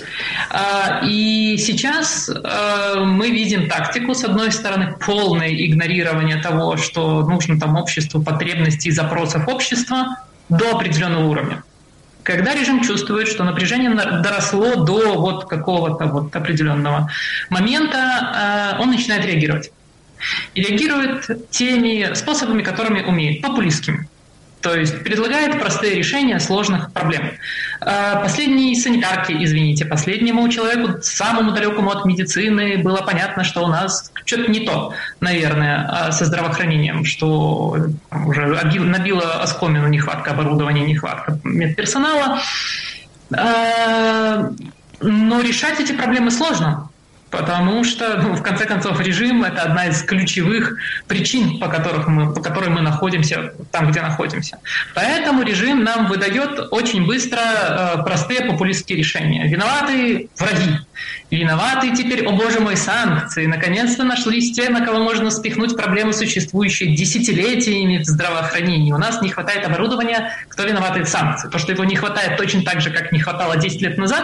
И сейчас мы видим тактику, с одной стороны, полное игнорирование того, что нужно там обществу, потребностей и запросов общества до определенного уровня. Когда режим чувствует, что напряжение доросло до вот какого-то вот определенного момента, он начинает реагировать. И реагирует теми способами, которыми умеет, популистскими. То есть предлагает простые решения сложных проблем. Последней санитарке, извините, последнему человеку, самому далекому от медицины, было понятно, что у нас что-то не то, наверное, со здравоохранением, что уже набило оскомину нехватка оборудования, нехватка медперсонала. Но решать эти проблемы сложно. Потому что, ну, в конце концов, режим – это одна из ключевых причин, по, которых мы, по которой мы находимся там, где находимся. Поэтому режим нам выдает очень быстро э, простые популистские решения. Виноваты враги. Виноваты теперь, о боже мой, санкции. Наконец-то нашлись те, на кого можно спихнуть проблемы, существующие десятилетиями в здравоохранении. У нас не хватает оборудования, кто виноват? Санкции. То, что его не хватает точно так же, как не хватало десять лет назад,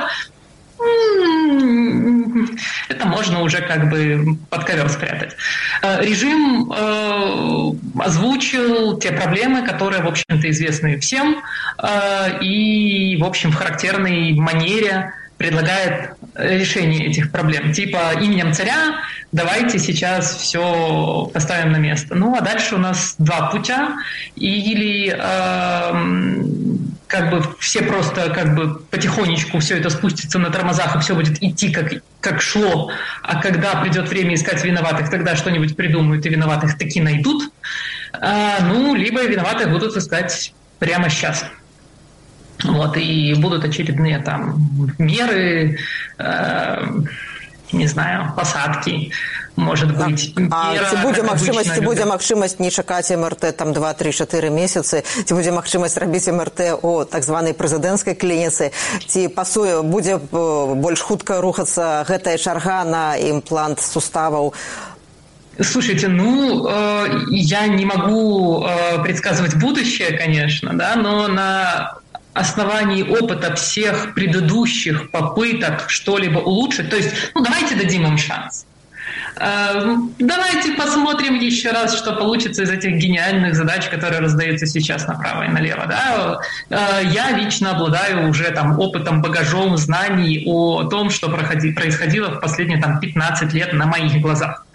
это можно уже как бы под ковер спрятать. Режим э, озвучил те проблемы, которые, в общем-то, известны всем, э, и, в общем, в характерной манере предлагает решение этих проблем. Типа именем царя давайте сейчас все поставим на место. Ну, а дальше у нас два путя. Или э, как бы все просто как бы потихонечку все это спустится на тормозах, и все будет идти как, как шло. А когда придет время искать виноватых, тогда что-нибудь придумают, и виноватых таки найдут. Э, ну, либо виноватых будут искать прямо сейчас. Вот, и будут очередные там меры, э, не знаю, посадки, может быть. А ці будзе магчымасць, ці будзе магчымасць не чакаць эм эр тэ там два тры чатыры месяцы, ці будзе магчымасць рабіць эм эр тэ у так званай прэзідэнцкай клініцы, ці пасуе будзе больш хутка рухацца гэтая чарга на імплант суставаў? Слушайте, ну, э, я не могу э, предсказывать будущее, конечно, да, но на основании опыта всех предыдущих попыток что-либо улучшить, то есть, ну, давайте дадим им шанс. Э, давайте посмотрим еще раз, что получится из этих гениальных задач, которые раздаются сейчас направо и налево. Да? Э, я лично обладаю уже там опытом, багажом знаний о том, что происходило в последние там пятнадцать лет на моих глазах.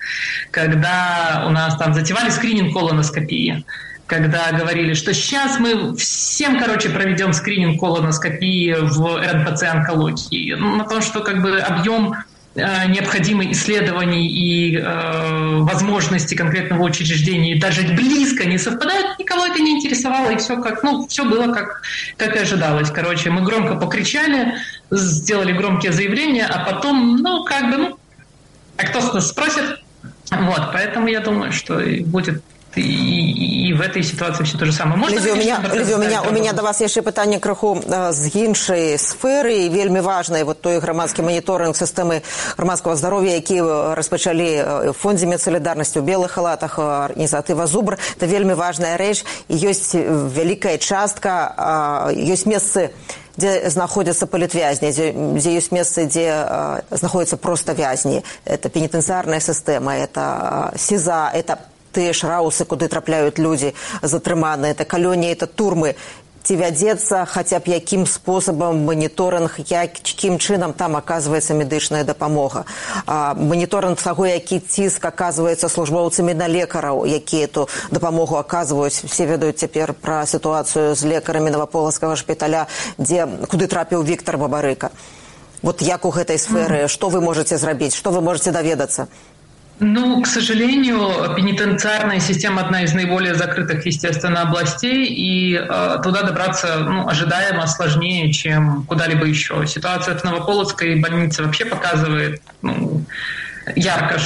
Когда у нас там затевали скрининг колоноскопии, когда говорили, что сейчас мы всем, короче, проведем скрининг колоноскопии в эр эн пэ цэ онкологии. На том, что как бы объем э, необходимых исследований и э, возможности конкретного учреждения даже близко не совпадают, никого это не интересовало, и все как, ну, все было как, как и ожидалось. Короче, мы громко покричали, сделали громкие заявления, а потом, ну, как бы, ну, а кто с нас спросит? Вот, поэтому я думаю, что будет и, и, и в этой ситуации все то же самое. Можно, Лідзі, конечно, у меня, Лідзі, у меня, у меня до вас яшчэ пытанне крыху з іншай сферы, і вельмі важнай вот той грамадскі маніторинг сістэмы грамадскага здароўя, які распачалі в фондзе медсалідарнасці, у белых халатах, ініцыятыва «Зубр». Это вельмі важная рэч, і ёсць вялікая частка, ёсць месцы, где знаходятся палітвязні, где есть место, где э, знаходятся просто вязни. Это пенитенциарная система, это э, СИЗА, это те шраусы, куды трапляют люди затрыманные, это калоні, это турмы. Ці вядзецца хаця б якім спосабам маніторинг, якім чынам там аказваецца медычная дапамога. А, маніторинг таго, які ціск аказваецца службоўцамі на лекараў, якія эту дапамогу аказваюць. Все ведаюць цяпер пра сітуацыю з лекарамі Новаполацкага шпіталя, дзе, куды трапіў Віктор Бабарыка. Вот як у гэтай сферы, mm. што вы можаце зрабіць, што вы можаце даведацца? Ну, к сожалению, пенитенциарная система одна из наиболее закрытых, естественно, областей, и э, туда добраться, ну, ожидаемо сложнее, чем куда-либо еще. Ситуация в Новополоцкой больнице вообще показывает, ну, ярко,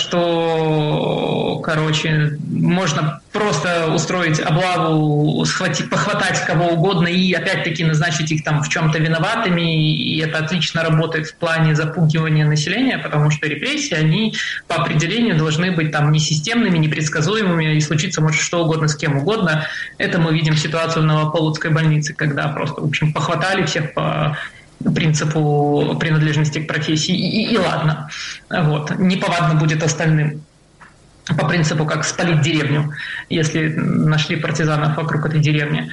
что, короче, можно просто устроить облаву, схватить, похватать кого угодно и опять-таки назначить их там в чем-то виноватыми, и это отлично работает в плане запугивания населения, потому что репрессии, они по определению должны быть там несистемными, непредсказуемыми, и случиться может что угодно с кем угодно. Это мы видим ситуацию в Новополоцкой больнице, когда просто, в общем, похватали всех по принципу принадлежности к профессии, и, и, и ладно. Вот. Неповадно будет остальным. По принципу, как спалить деревню, если нашли партизанов вокруг этой деревни.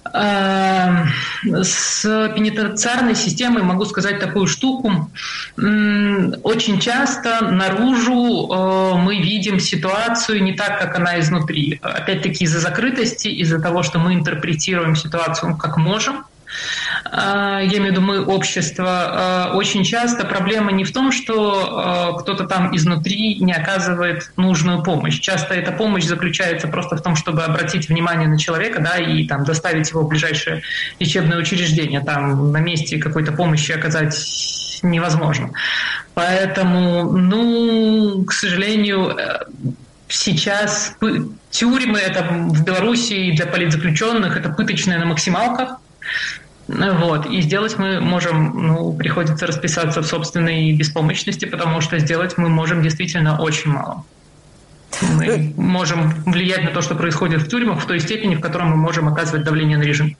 С пенитенциарной системой могу сказать такую штуку. Очень часто наружу мы видим ситуацию не так, как она изнутри. Опять-таки из-за закрытости, из-за того, что мы интерпретируем ситуацию как можем. Я имею в виду мы, общество, очень часто проблема не в том, что кто-то там изнутри не оказывает нужную помощь. Часто эта помощь заключается просто в том, чтобы обратить внимание на человека, да, и там доставить его в ближайшее лечебное учреждение. Там на месте какой-то помощи оказать невозможно. Поэтому, ну, к сожалению, сейчас тюрьмы это в Беларуси для политзаключенных это пыточные на максималках. Вот. И сделать мы можем, ну, приходится расписаться в собственной беспомощности, потому что сделать мы можем действительно очень мало. Мы можем влиять на то, что происходит в тюрьмах, в той степени, в которой мы можем оказывать давление на режим.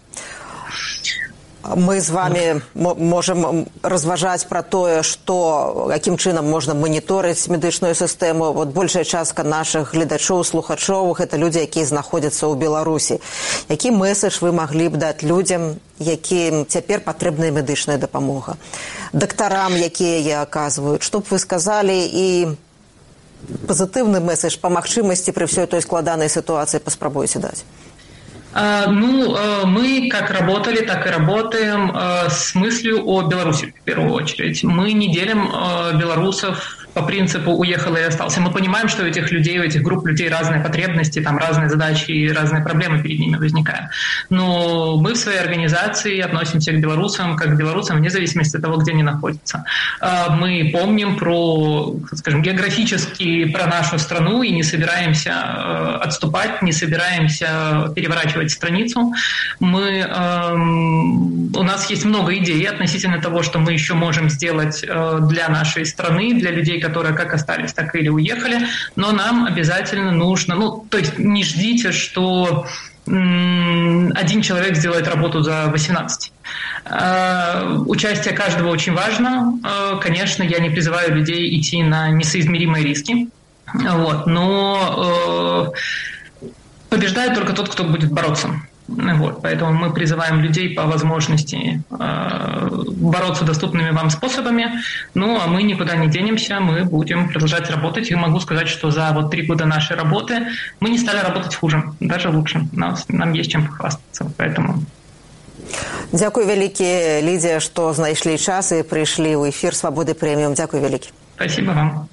Мы з вами можем разважаць пра тое, што якім чынам можна маніторыць медычную сістэму. Вот большая частка нашых гледачоў, слухачоў гэта людзі, якія знаходзяцца ў Беларусі. Які месседж вы маглі б даць людзям, якім цяпер патрэбная медычная дапамога? Дактарам, якія яе аказваюць, што б вы сказалі, і пазітыўны месседж па магчымасці пры ўсёй той складанай сітуацыі паспрабуеце даць? Ну, мы как работали, так и работаем с мыслью о Беларуси в первую очередь. Мы не делим белорусов по принципу «уехал и остался». Мы понимаем, что у этих людей, у этих групп людей разные потребности, там разные задачи и разные проблемы перед ними возникают. Но мы в своей организации относимся к белорусам как к белорусам вне зависимости от того, где они находятся. Мы помним про, скажем, географически про нашу страну и не собираемся отступать, не собираемся переворачивать страницу. Мы, у нас есть много идей относительно того, что мы еще можем сделать для нашей страны, для людей, которые как остались, так или уехали, но нам обязательно нужно, ну, то есть не ждите, что м- один человек сделает работу за восемнадцать. Э- участие каждого очень важно. Э- конечно, я не призываю людей идти на несоизмеримые риски, вот, но э- побеждает только тот, кто будет бороться. Вот, поэтому мы призываем людей по возможности э, бороться доступными вам способами. Ну, а мы никуда не денемся, мы будем продолжать работать. И могу сказать, что за вот три года нашей работы мы не стали работать хуже, даже лучше. Нас, нам есть чем похвастаться, поэтому... Дякую вялікі, Лідія, што знайшлі час і прыйшлі ў эфір «Свабоды Прэміум». Дякую вялікі. Спасибо вам.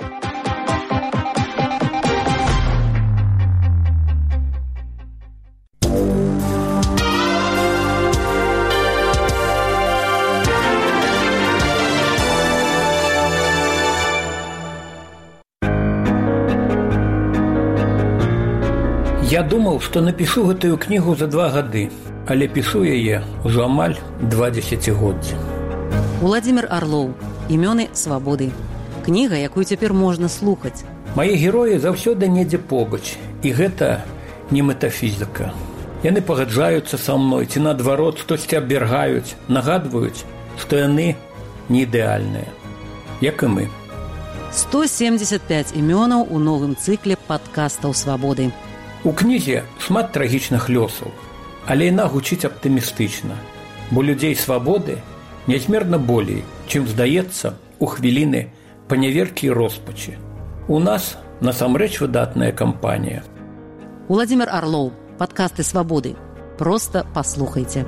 Я думаў, што напішу гэтую кнігу за два гады, але пішу яе ўжо амаль два дзесяцігоддзі. Уладзімір Арлоў. Імёны свабоды. Кніга, якую цяпер можна слухаць. Мае героі заўсёды недзе побач, і гэта не метафізіка. Яны пагаджаюцца са мной, ці наадварот штосьці абвяргаюць, нагадваюць, што яны не ідэальныя, як і мы. сто семьдесят пять імёнаў у новым цыкле падкастаў свабоды. У кнізе шмат трагічных лёсаў, але яна гучыць аптымістычна, бо людзей свабоды нязмерна болей, чым здаецца у хвіліны паняверкі і роспачы. У нас насамрэч выдатная кампанія. Уладзімір Арлоў. Падкасты свабоды. Проста паслухайце.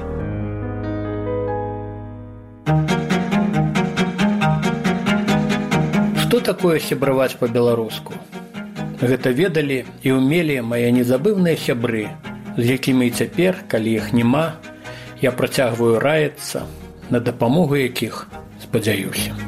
Што такое сябраваць па-беларуску? Гэта ведалі і ўмелі мае незабыўныя сябры, з якімі і цяпер, калі іх няма, я працягваю раяцца, на дапамогу якіх спадзяюся.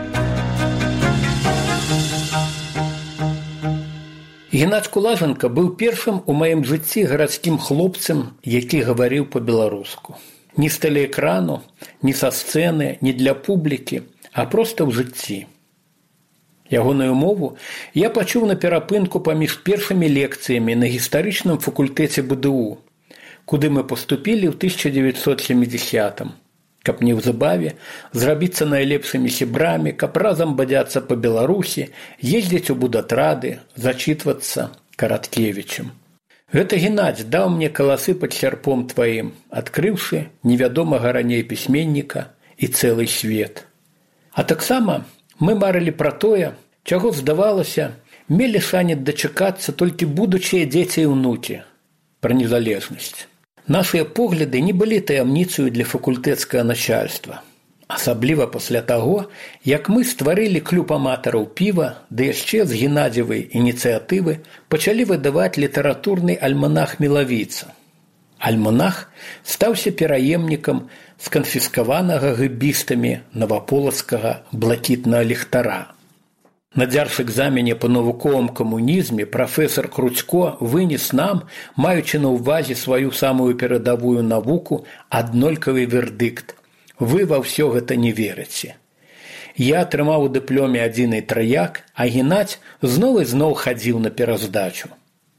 Геннадзь Кулаженка быў першым у маім жыцці гарадскім хлопцам, які гаварыў па-беларуску. Ні з тэлеэкрану, ні са сцэны, ні для публікі, а проста ў жыцці. Ягоную мову я пачуў на перапынку паміж першымі лекцыямі на гістарычным факультэце бэ дэ у, куды мы паступілі ў тысяча дзевяцьсот сямідзясятым, каб неўзабаве зрабіцца найлепшымі сябрамі, каб разам бадзяцца па Беларусі, ездзіць у будатрады, зачытвацца Караткевічам. Гэта Геннадзь даў мне каласы пад сярпом тваім, адкрыўшы невядомага раней пісьменніка і цэлы свет. А таксама мы марылі пра тое, чаго, здавалася, мелі шанец дачакацца толькі будучыя дзеці і ўнукі, пра незалежнасць. Нашыя погляды не былі таямніцаю для факультэцкага начальства, асабліва пасля таго, як мы стварылі клуб аматараў піва, ды яшчэ з Геннадзевай ініцыятывы пачалі выдаваць літаратурны альманах «Мелавіца». Альманах стаўся пераемнікам з канфіскаванага гэбістамі наваполацкага блакітнага ліхтара. На дзяржэкзамене па навуковым камунізме прафесор Крутько вынес нам, маючы на ўвазе сваю самую перадавую навуку, аднолькавы вердыкт. Вы ва ўсё гэта не верыце. Я атрымаў у дыпломе адзіны траяк, а Геннадзь зноў і зноў хадзіў на пераздачу.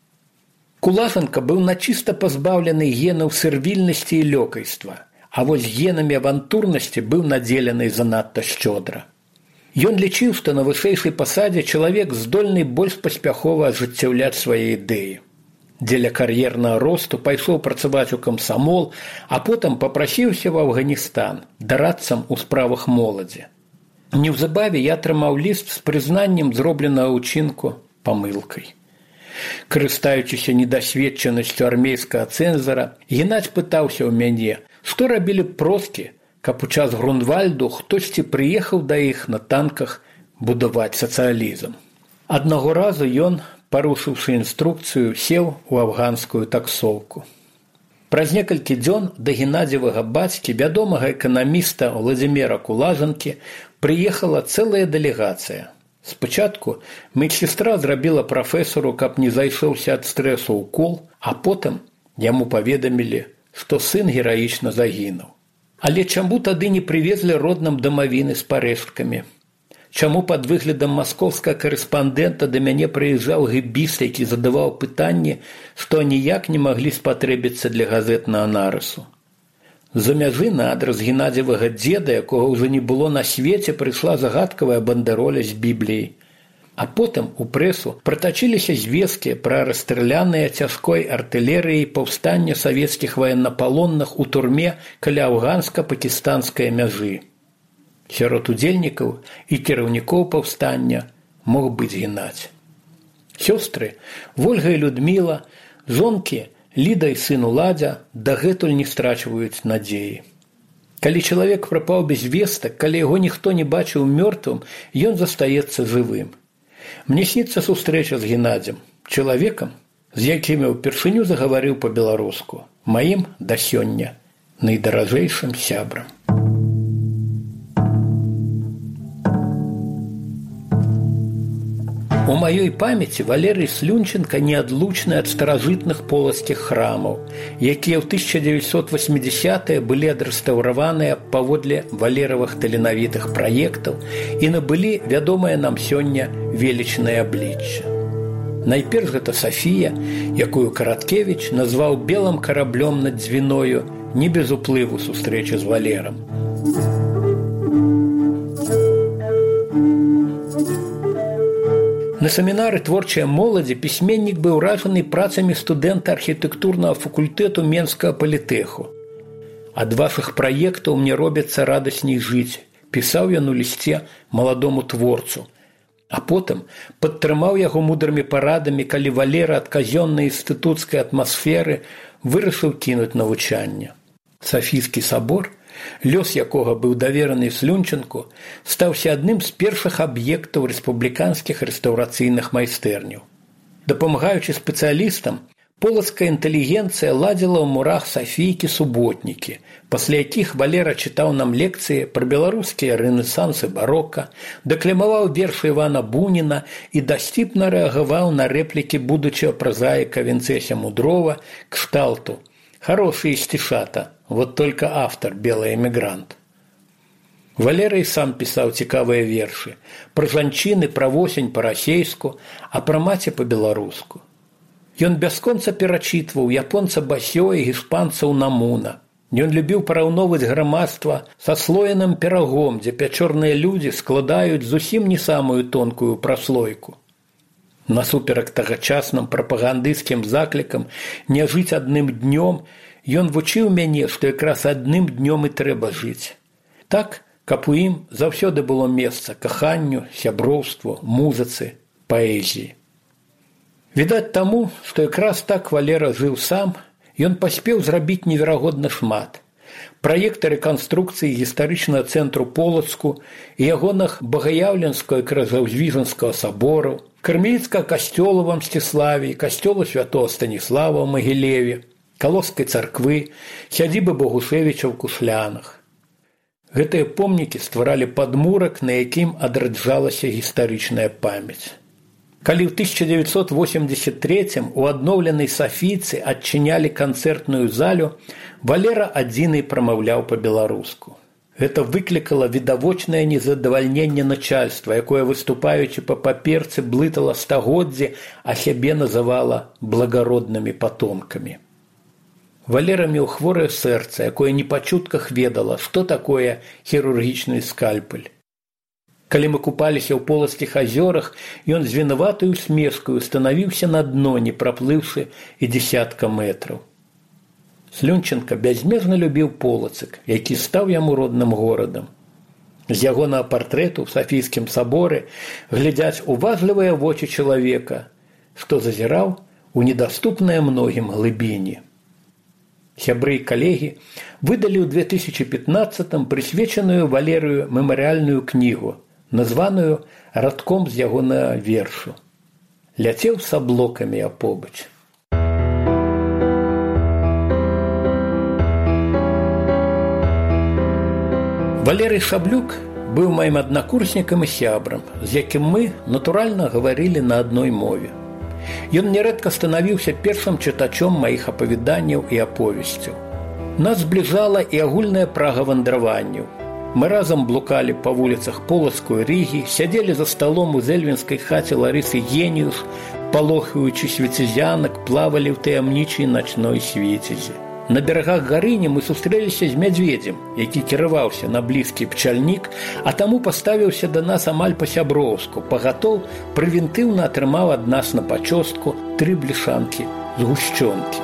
Кулажанка быў начыста пазбаўлены генаў сервільнасці і лёкайства, а вось генамі авантурнасці быў надзелены занадта шчодра. Ён лічыў, што на вышэйшай пасадзе чалавек здольны больш паспяхова ажыццяўляць свае ідэі. Дзеля кар'ернага росту пайшоў працаваць у камсамол, а потым папрасіўся в Афганістан дарадцам у справах моладзі. Неўзабаве я атрымаў ліст з прызнаннем зробленага ўчынку памылкай. Карыстаючыся недасведчанасцю армейскага цэнзара, Геннадзь пытаўся ў мяне, што рабілі проскі, каб у час Грунвальду хтосьці прыехаў да іх на танках будаваць сацыялізм. Аднаго разу ён, парушыўшы інструкцыю, сеў у афганскую таксоўку. Праз некалькі дзён да Геннадзевага бацькі, вядомага эканаміста Владзіміра Кулажанкі, прыехала цэлая дэлегацыя. Спачатку медсестра зрабіла прафесару, каб не зайшоўся ад стрэсу укол, а потым яму паведамілі, што сын гераічна загінуў. Але чаму тады не прывезлі родным дамавіны з парэшткамі? Чаму пад выглядам маскоўскага карэспандэнта да мяне прыязджаў гэбіст, які задаваў пытанні, што ніяк не маглі спатрэбіцца для газетнага нарысу? З-за мяжы на адрас Геннадзевага дзеда, якога ўжо не было на свеце, прыйшла загадкавая бандэроля з Бібліяй. А потым у прэсу пратачыліся звесткі пра расстраляныя цяжкой артылерыяй паўстання савецкіх ваеннапалонных у турме каля афганска-пакістанскай мяжы. Сярод удзельнікаў і кіраўнікоў паўстання мог быць Геннадзь. Сёстры Вольга і Людміла, жонкі Ліда і сын Уладзя дагэтуль не страчваюць надзеі. Калі чалавек прапаў без вестак, калі яго ніхто не бачыў мёртвым, ён застаецца жывым. Мне сніцца сустрэча з Геннадзем, чалавекам, з якім я ўпершыню загаварыў па-беларуску, маім да сёння найдаражэйшым сябрам. У маёй памяці Валерый Слюнченко неадлучны ад старажытных полацкіх храмаў, якія ў тысяча дзевяцьсот васьмідзясятыя былі адрэстаўраваныя паводле валеравых таленавітых праектаў і набылі вядомае нам сёння велічнае аблічча. Найперш гэта Сафія, якую Караткевіч назваў белым караблём над Дзвіною, не без уплыву сустрэчы з Валерам. На семінары творчай моладзі пісьменнік быў уражаны працамі студэнта архітэктурнага факультэту Менскага палітэху. «Ад вашых праектаў мне робіцца радасней жыць», пісаў ён у лісце маладому творцу. А потым падтрымаў яго мудрымі парадамі, калі Валера ад казённай інстытуцкай атмасферы вырашыў кінуць навучанне. Сафійскі сабор, лёс якога быў давераны Слюнченку, стаўся адным з першых аб'ектаў рэспубліканскіх рэстаўрацыйных майстэрняў. Дапамагаючы спецыялістам, полацкая інтэлігенцыя ладзіла ў мурах Сафійкі суботнікі, пасля якіх Валера чытаў нам лекцыі пра беларускія рэнесанс і барока, дэкламаваў вершы Івана Буніна і дасціпна рэагаваў на рэплікі будучага празаіка Вінцэся Мудрова кшталту «Хорошие стишата, вот только автор белый эмігрант». Валера і сам пісаў цікавыя вершы пра жанчыны, пра восень па-расейску, а пра маці па-беларуску. Ён бясконца перачытваў японца Басё і іспанца Унамуна. Ён любіў параўноўваць грамадства са слоеным пірагом, дзе пячорныя людзі складаюць зусім не самую тонкую праслойку. Насуперак тагачасным прапагандысцкім заклікам не жыць адным днём, ён вучыў мяне, што якраз адным днём і трэба жыць. Так, каб у ім заўсёды было месца каханню, сяброўству, музыцы, паэзіі. Відаць таму, што якраз так Валера жыў сам, ён паспеў зрабіць неверагодна шмат. Праекты рэканструкцыі гістарычнага цэнтру Полацку і ягоных Багаяўленскага і Крыжаўзвіжанскага сабораў, Кармеліцкага касцёла ва Мсціславе і касцёла святого Станіслава ў Магілеве, Калоскай царквы, сядзібы Богушевіча ў Куслянах. Гэтыя помнікі стваралі падмурак, на якім адраджалася гістарычная памяць. Калі ў тысяча дзевяцьсот восемьдесят третьем у адноўленай Сафійцы адчынялі канцэртную залю, Валера адзіны прамаўляў па-беларуску. Гэта выклікала відавочнае незадавальненне начальства, якое, выступаючы па паперцы, блытала стагоддзі, а сябе называла благароднымі патомкамі. Валера меў хворае сэрца, якое не па чутках ведала, што такое хірургічны скальпель. Калі мы купаліся ў полацкіх азёрах, ён з вінаватаю усмешкаю станавіўся на дно, не праплыўшы і дзесятка метраў. Слюнченка бязмежна любіў Полацак, які стаў яму родным горадам. З ягонага партрэту ў Сафійскім саборы глядзяць уважлівыя вочы чалавека, што зазіраў у недаступныя многім глыбіні. Сябры і калегі выдалі ў две тысячи пятнадцатым прысвечаную Валерыю мемарыяльную кнігу, названую радком з ягонага вершу. Ляцеў з аблокамі апобач. Валерый Шаблюк быў маім аднакурснікам і сябрам, з якім мы, натуральна, гаварылі на адной мове. Ён нярэдка станавіўся першым чытачом маіх апавяданняў і аповесцяў. Нас збліжала і агульная прага вандраванняў. Мы разам блукалі па вуліцах Полацкай Рыгі, сядзелі за сталом у зэльвінскай хаце Ларысы Геніус, палохаючы свецізянак, плавалі ў таямнічай начной свецізі. На берагах Гарыні мы сустрэліся з мядзведзем, які кіраваўся на блізкі пчальнік, а таму паставіўся да нас амаль па-сяброўску, пагатоў прэвентыўна атрымаў ад нас на пачостку тры блішанкі згушчонкі.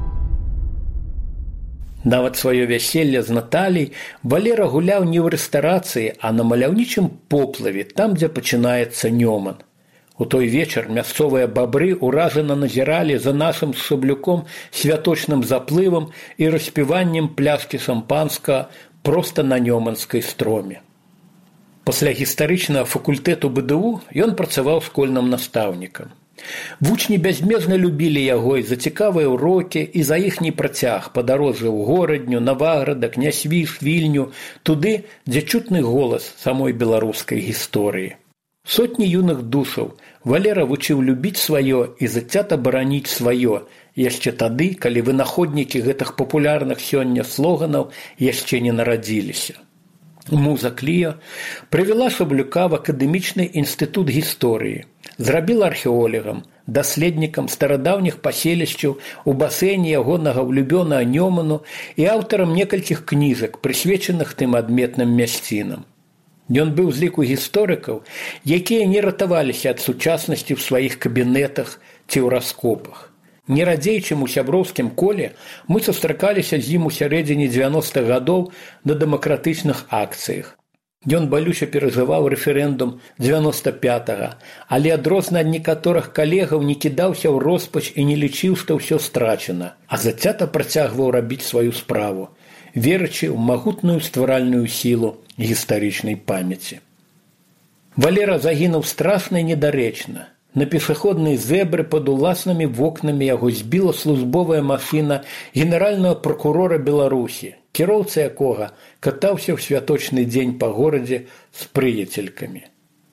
Нават сваё вяселле з Наталій Валера гуляў не ў рэстарацыі, а на маляўнічым поплаве, там, дзе пачынаецца Нёман. У той вечар мясцовыя бабры ўражана назіралі за нашым з Шаблюком святочным заплывам і распіваннем пляшкі шампанскага проста на Нёманскай строме. Пасля гістарычнага факультэту бэ дэ у ён працаваў школьным настаўнікам. Вучні бязмежна любілі яго і за цікавыя ўрокі, і за іхні працяг падарожжа ў горадню, Наваграда, Княсвіж, Вільню, туды, дзе чутны голас самой беларускай гісторыі. Сотні юных душаў Валера вучыў любіць сваё і зацята бараніць сваё, яшчэ тады, калі вынаходнікі гэтых папулярных сёння слоганаў яшчэ не нарадзіліся. Муза Кліо прывяла Шаблюка в акадэмічны інстытут гісторыі, зрабіла археолегам, даследнікам старадаўніх паселішчаў у басейне ягонага ўлюбёнага Нёману і аўтарам некалькіх кніжак, прысвечаных тым адметным мясцінам. Ён быў з ліку гісторыкаў, якія не ратаваліся ад сучаснасці ў сваіх кабінетах ці ў раскопах. Не радзей, чым у сяброўскім коле, мы сустракаліся з ім у сярэдзіне дзевяностых гадоў на дэмакратычных акцыях. Ён балюча перажываў рэферэндум дзевяноста пятага, але адрозна ад некаторых калегаў не кідаўся ў роспач і не лічыў, што ўсё страчана, а зацята працягваў рабіць сваю справу, верачы ў магутную стваральную сілу гістарычнай памяці. Валера загінуў страшна і недарэчна. На пешаходнай зэбры пад уласнымі вокнамі яго збіла службовая машына генеральнага пракурора Беларусі, кіроўца якога катаўся ў святочны дзень па горадзе з прыяцелькамі.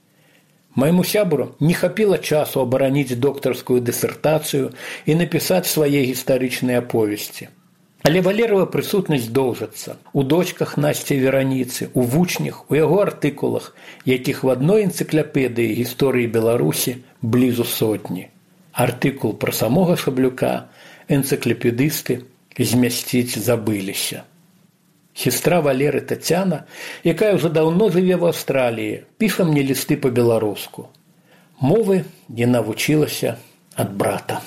Майму сябру не хапіла часу абараніць доктарскую дысертацыю і напісаць свае гістарычныя аповесці. Але Валерава прысутнасць доўжацца у дочках Насці Вераніцы, у вучнях, у яго артыкулах, якіх в адной энцыклапедыі гісторыі Беларусі блізу сотні. Артыкул пра самога Шаблюка энцыклапедысты змясціць забыліся. Сестра Валеры Тацяна, якая ўжо даўно жыве в Аўстраліі, піша мне лісты па-беларуску. Мовы яна вучылася ад брата.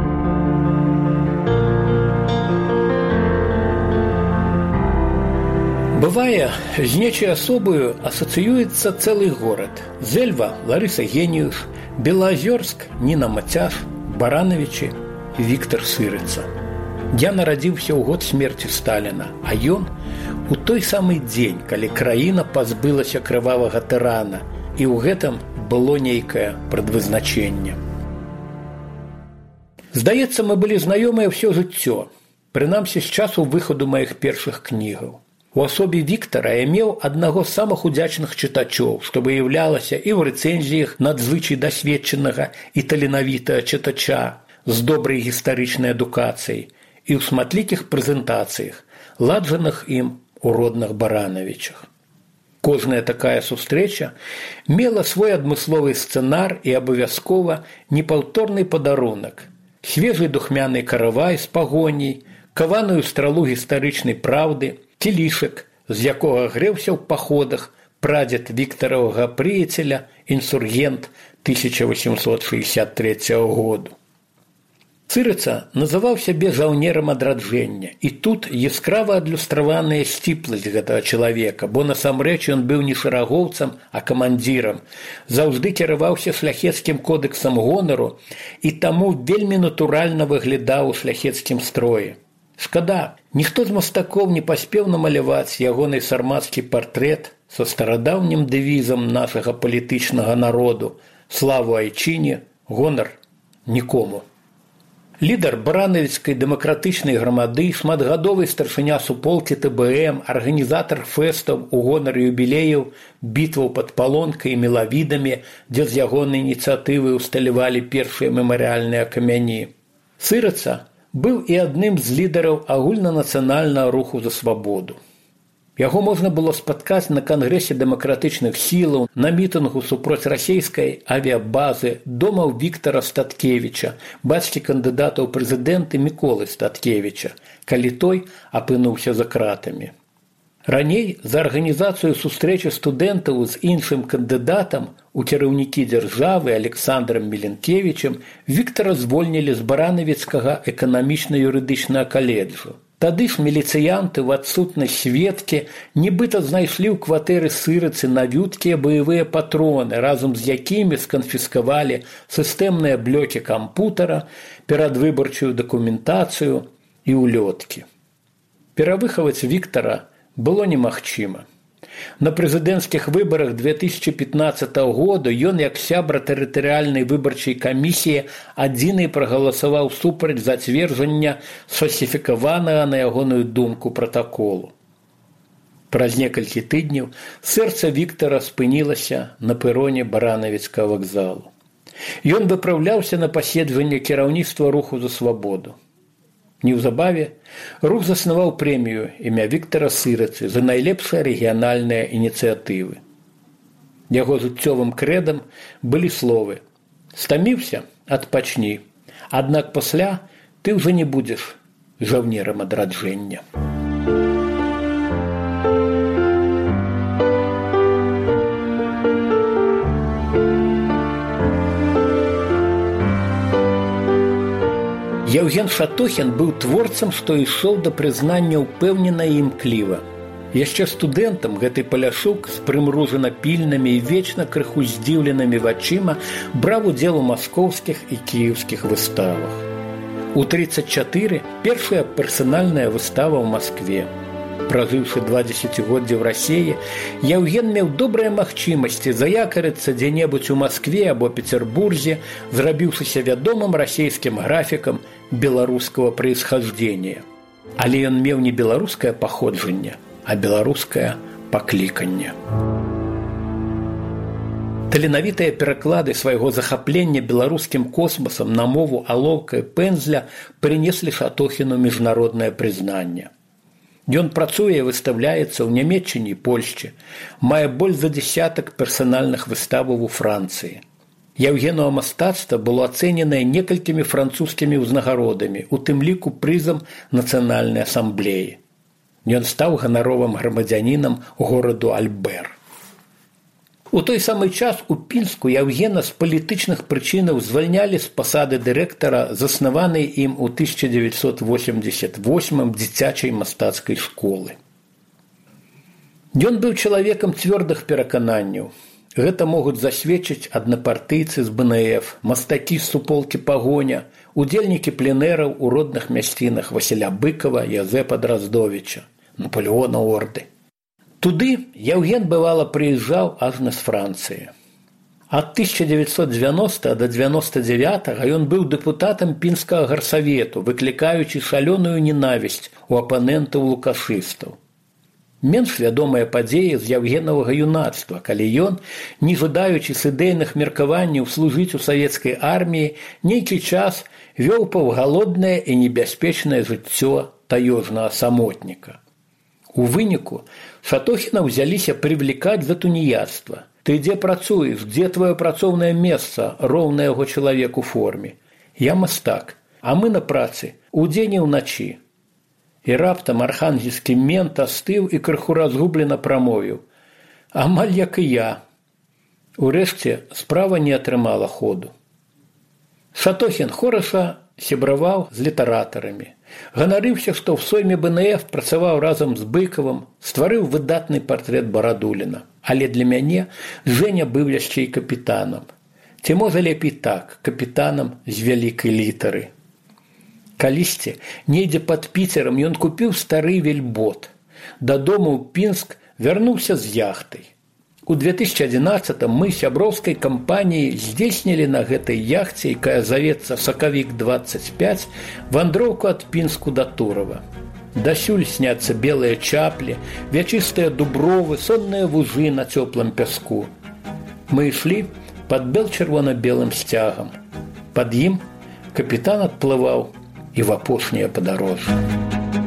Бывае, з нечай асобаю асацыюецца цэлы горад. Зэльва – Ларыса Геніюш, Белаазёрск – Ніна Мацяш, Баранавічы – Віктар Сырыца. Я нарадзіўся ў год смерці Сталіна, а ён у той самы дзень, калі краіна пазбылася крывавага тырана, і ў гэтым было нейкае прадвызначэнне. Здаецца, мы былі знаёмыя ўсё жыццё. прынамсі з часу выхаду маіх першых кнігаў. У асобе Віктара я меў аднаго з самых удзячных чытачоў, што выяўлялася і ў рэцэнзіях надзвычай дасведчанага і таленавітага чытача з добрай гістарычнай адукацыяй і ў шматлікіх прэзентацыях, ладжаных ім у родных Баранавічах. Кожная такая сустрэча мела свой адмысловы сцэнар і абавязкова непаўторны падарунак. Свежы духмяны каравай з пагоняй, каваную стралу гістарычнай праўды, кілішак, з якога грэўся ў паходах прадзед Віктаравага прыяцеля, інсургент тысяча восемьсот шестьдесят третьего году. Цырыца называў сябе жаўнерам адраджэння, і тут яскрава адлюстраваная сціпласць гэтага чалавека, бо насамрэч ён быў не шэрагоўцам, а камандзірам, заўжды кіраваўся шляхецкім кодэксам гонару і таму вельмі натуральна выглядаў у шляхецкім строі. Шкада, ніхто з мастакоў не паспеў намаляваць ягоны сармацкі партрэт са старадаўнім дэвізам нашага палітычнага народу «Славу айчыне, гонар нікому». Лідар баранавіцкай дэмакратычнай грамады, шматгадовы старшыня суполкі тэ бэ эм, арганізатар фэстаў у гонар юбілеяў, бітваў пад Палонкай і Мелавідамі, дзе з ягонай ініцыятывы ўсталявалі першыя мемарыяльныя камяні. Цырыца быў і адным з лідараў агульнанацыянальнага руху за свабоду. Яго можна было спаткаць на кангрэсе дэмакратычных сілаў, на мітынгу супроць расейскай авіабазы, дома ў Віктара Статкевіча, бацькі кандыдата ў прэзідэнты Міколы Статкевіча, калі той апынуўся за кратамі. Раней за арганізацыю сустрэчы студэнтаў з іншым кандыдатам у кіраўнікі дзяржавы Александрам Міленкевічам Віктара звольнілі з баранавіцкага эканамічна-юрыдычнага каледжу. Тады ж міліцыянты ў адсутнасць сведкі нібыта знайшлі ў кватэры Цырыцы навюткія баявыя патроны, разам з якімі сканфіскавалі сістэмныя блокі кампутара, перадвыбарчую дакументацыю і ўлёткі. Перавыхаваць Віктара было немагчыма. На прэзідэнцкіх выбарах две тысячи пятнадцатого года ён, як сябра тэрытарыяльнай выбарчай камісіі, адзіны прагаласаваў супраць зацверджання сфальсіфікаванага, на ягоную думку, пратаколу. Праз некалькі тыдняў сэрца Віктара спынілася на пэроне баранавіцкага вакзалу. Ён выпраўляўся на паседжанне кіраўніцтва руху за свабоду. Неўзабаве рух заснаваў прэмію імя Віктара Цырыцы за найлепшыя рэгіянальныя ініцыятывы. Яго жыццёвым крэдам былі словы: «Стаміўся? Адпачні. Аднак пасля ты ўжо не будзеш жаўнерам адраджэння». Яўген Шатохін быў творцам, што ішоў да прызнання ўпэўнена і імкліва. Яшчэ студэнтам гэты паляшук з прымружана пільнымі і вечна крыху здзіўленымі вачыма браў удзел у маскоўскіх і кіеўскіх выставах. У тридцать чатыры першая персанальная выстава ў Маскве. Пражыўшы два дзесяцігоддзі ў Расіі, Яўген меў добрыя магчымасці заякарыцца дзе-небудзь у Маскве або Петербурзе, зрабіўшыся вядомым расійскім графікам беларускага происхождения. Але ён меў не беларускае паходжанне, а беларускае пакліканне. Таленавітыя пераклады свайго захаплення беларускім космасам на мову алоўка і пэндзля прынеслі Шатохіну міжнароднае прызнанне. Ён працуе і выстаўляецца ў Нямецчыне і Польшчы, мае больш за дзесятак персанальных выставаў у Францыі. Яўгенова мастацтва было ацэненае некалькімі французскімі ўзнагародамі, у тым ліку прызам Нацыянальнай асамблеі. Ён стаў ганаровым грамадзянінам гораду Альбер. У той самы час у Пінску Яўгена з палітычных прычынаў звальнялі з пасады дырэктара заснаванай ім у тысяча дзевяцьсот восемьдесят восьмым дзіцячай мастацкай школы. Ён быў чалавекам цвёрдых перакананняў. Гэта могуць засведчыць аднапартыйцы з бэ эн эф, мастакі з суполкі «Пагоня», удзельнікі пленэраў у родных мясцінах Васіля Быкова, Язэпа Драздовіча, Напалеона Орды. Туды Яўген бывала прыязджаў аж на з Францыі. Ад тысяча девятьсот девяностого да девяносто девятого ён быў дэпутатам пінскага гарсавету, выклікаючы шалёную ненавісць у апанентаў лукашыстаў. Менш вядомая падзея з Яўгенавага юнацтва, калі ён, не жадаючы з ідэйных меркаванняў служыць у савецкай арміі, нейкі час вёў паўгалоднае і небяспечнае жыццё таёжнага самотніка. У выніку Шатохіна ўзяліся прывлікаць за туніяцтва. Ты дзе працуеш, дзе твоё працоўнае месца, роўна яго чалавек у форме. Я мастак, а мы на працы, удзень і ўначы. І раптам архангельскі мент астыў і крыху разгублена прамовіў. Амаль як і я. Урэшце справа не атрымала ходу. Шатохін хораша сябраваў з літаратарамі. Ганарыўся, што ў сойме бэ эн эф працаваў разам з Быкавым, стварыў выдатны партрэт Барадуліна. Але для мяне Жэня быў яшчэ і капітанам. Ці можа лепей так, капітанам з вялікай літары. Калісьці, недзе пад Піцерам ён купіў стары вельбот. Дадому ў Пінск вярнуўся з яхтай. У две тысячи одиннадцатом мы сяброўскай кампаніяй здзейснілі на гэтай яхце, якая завецца «Сакавік двадцать пять», вандроўку ад Пінску да Турова. Дасюль сняцца белыя чаплі, вячыстыя дубровы, сонныя вужы на цёплым пяску. Мы ішлі пад бел-чырвона-белым сцягам. Пад ім капітан адплываў і в апошняе падарожжа.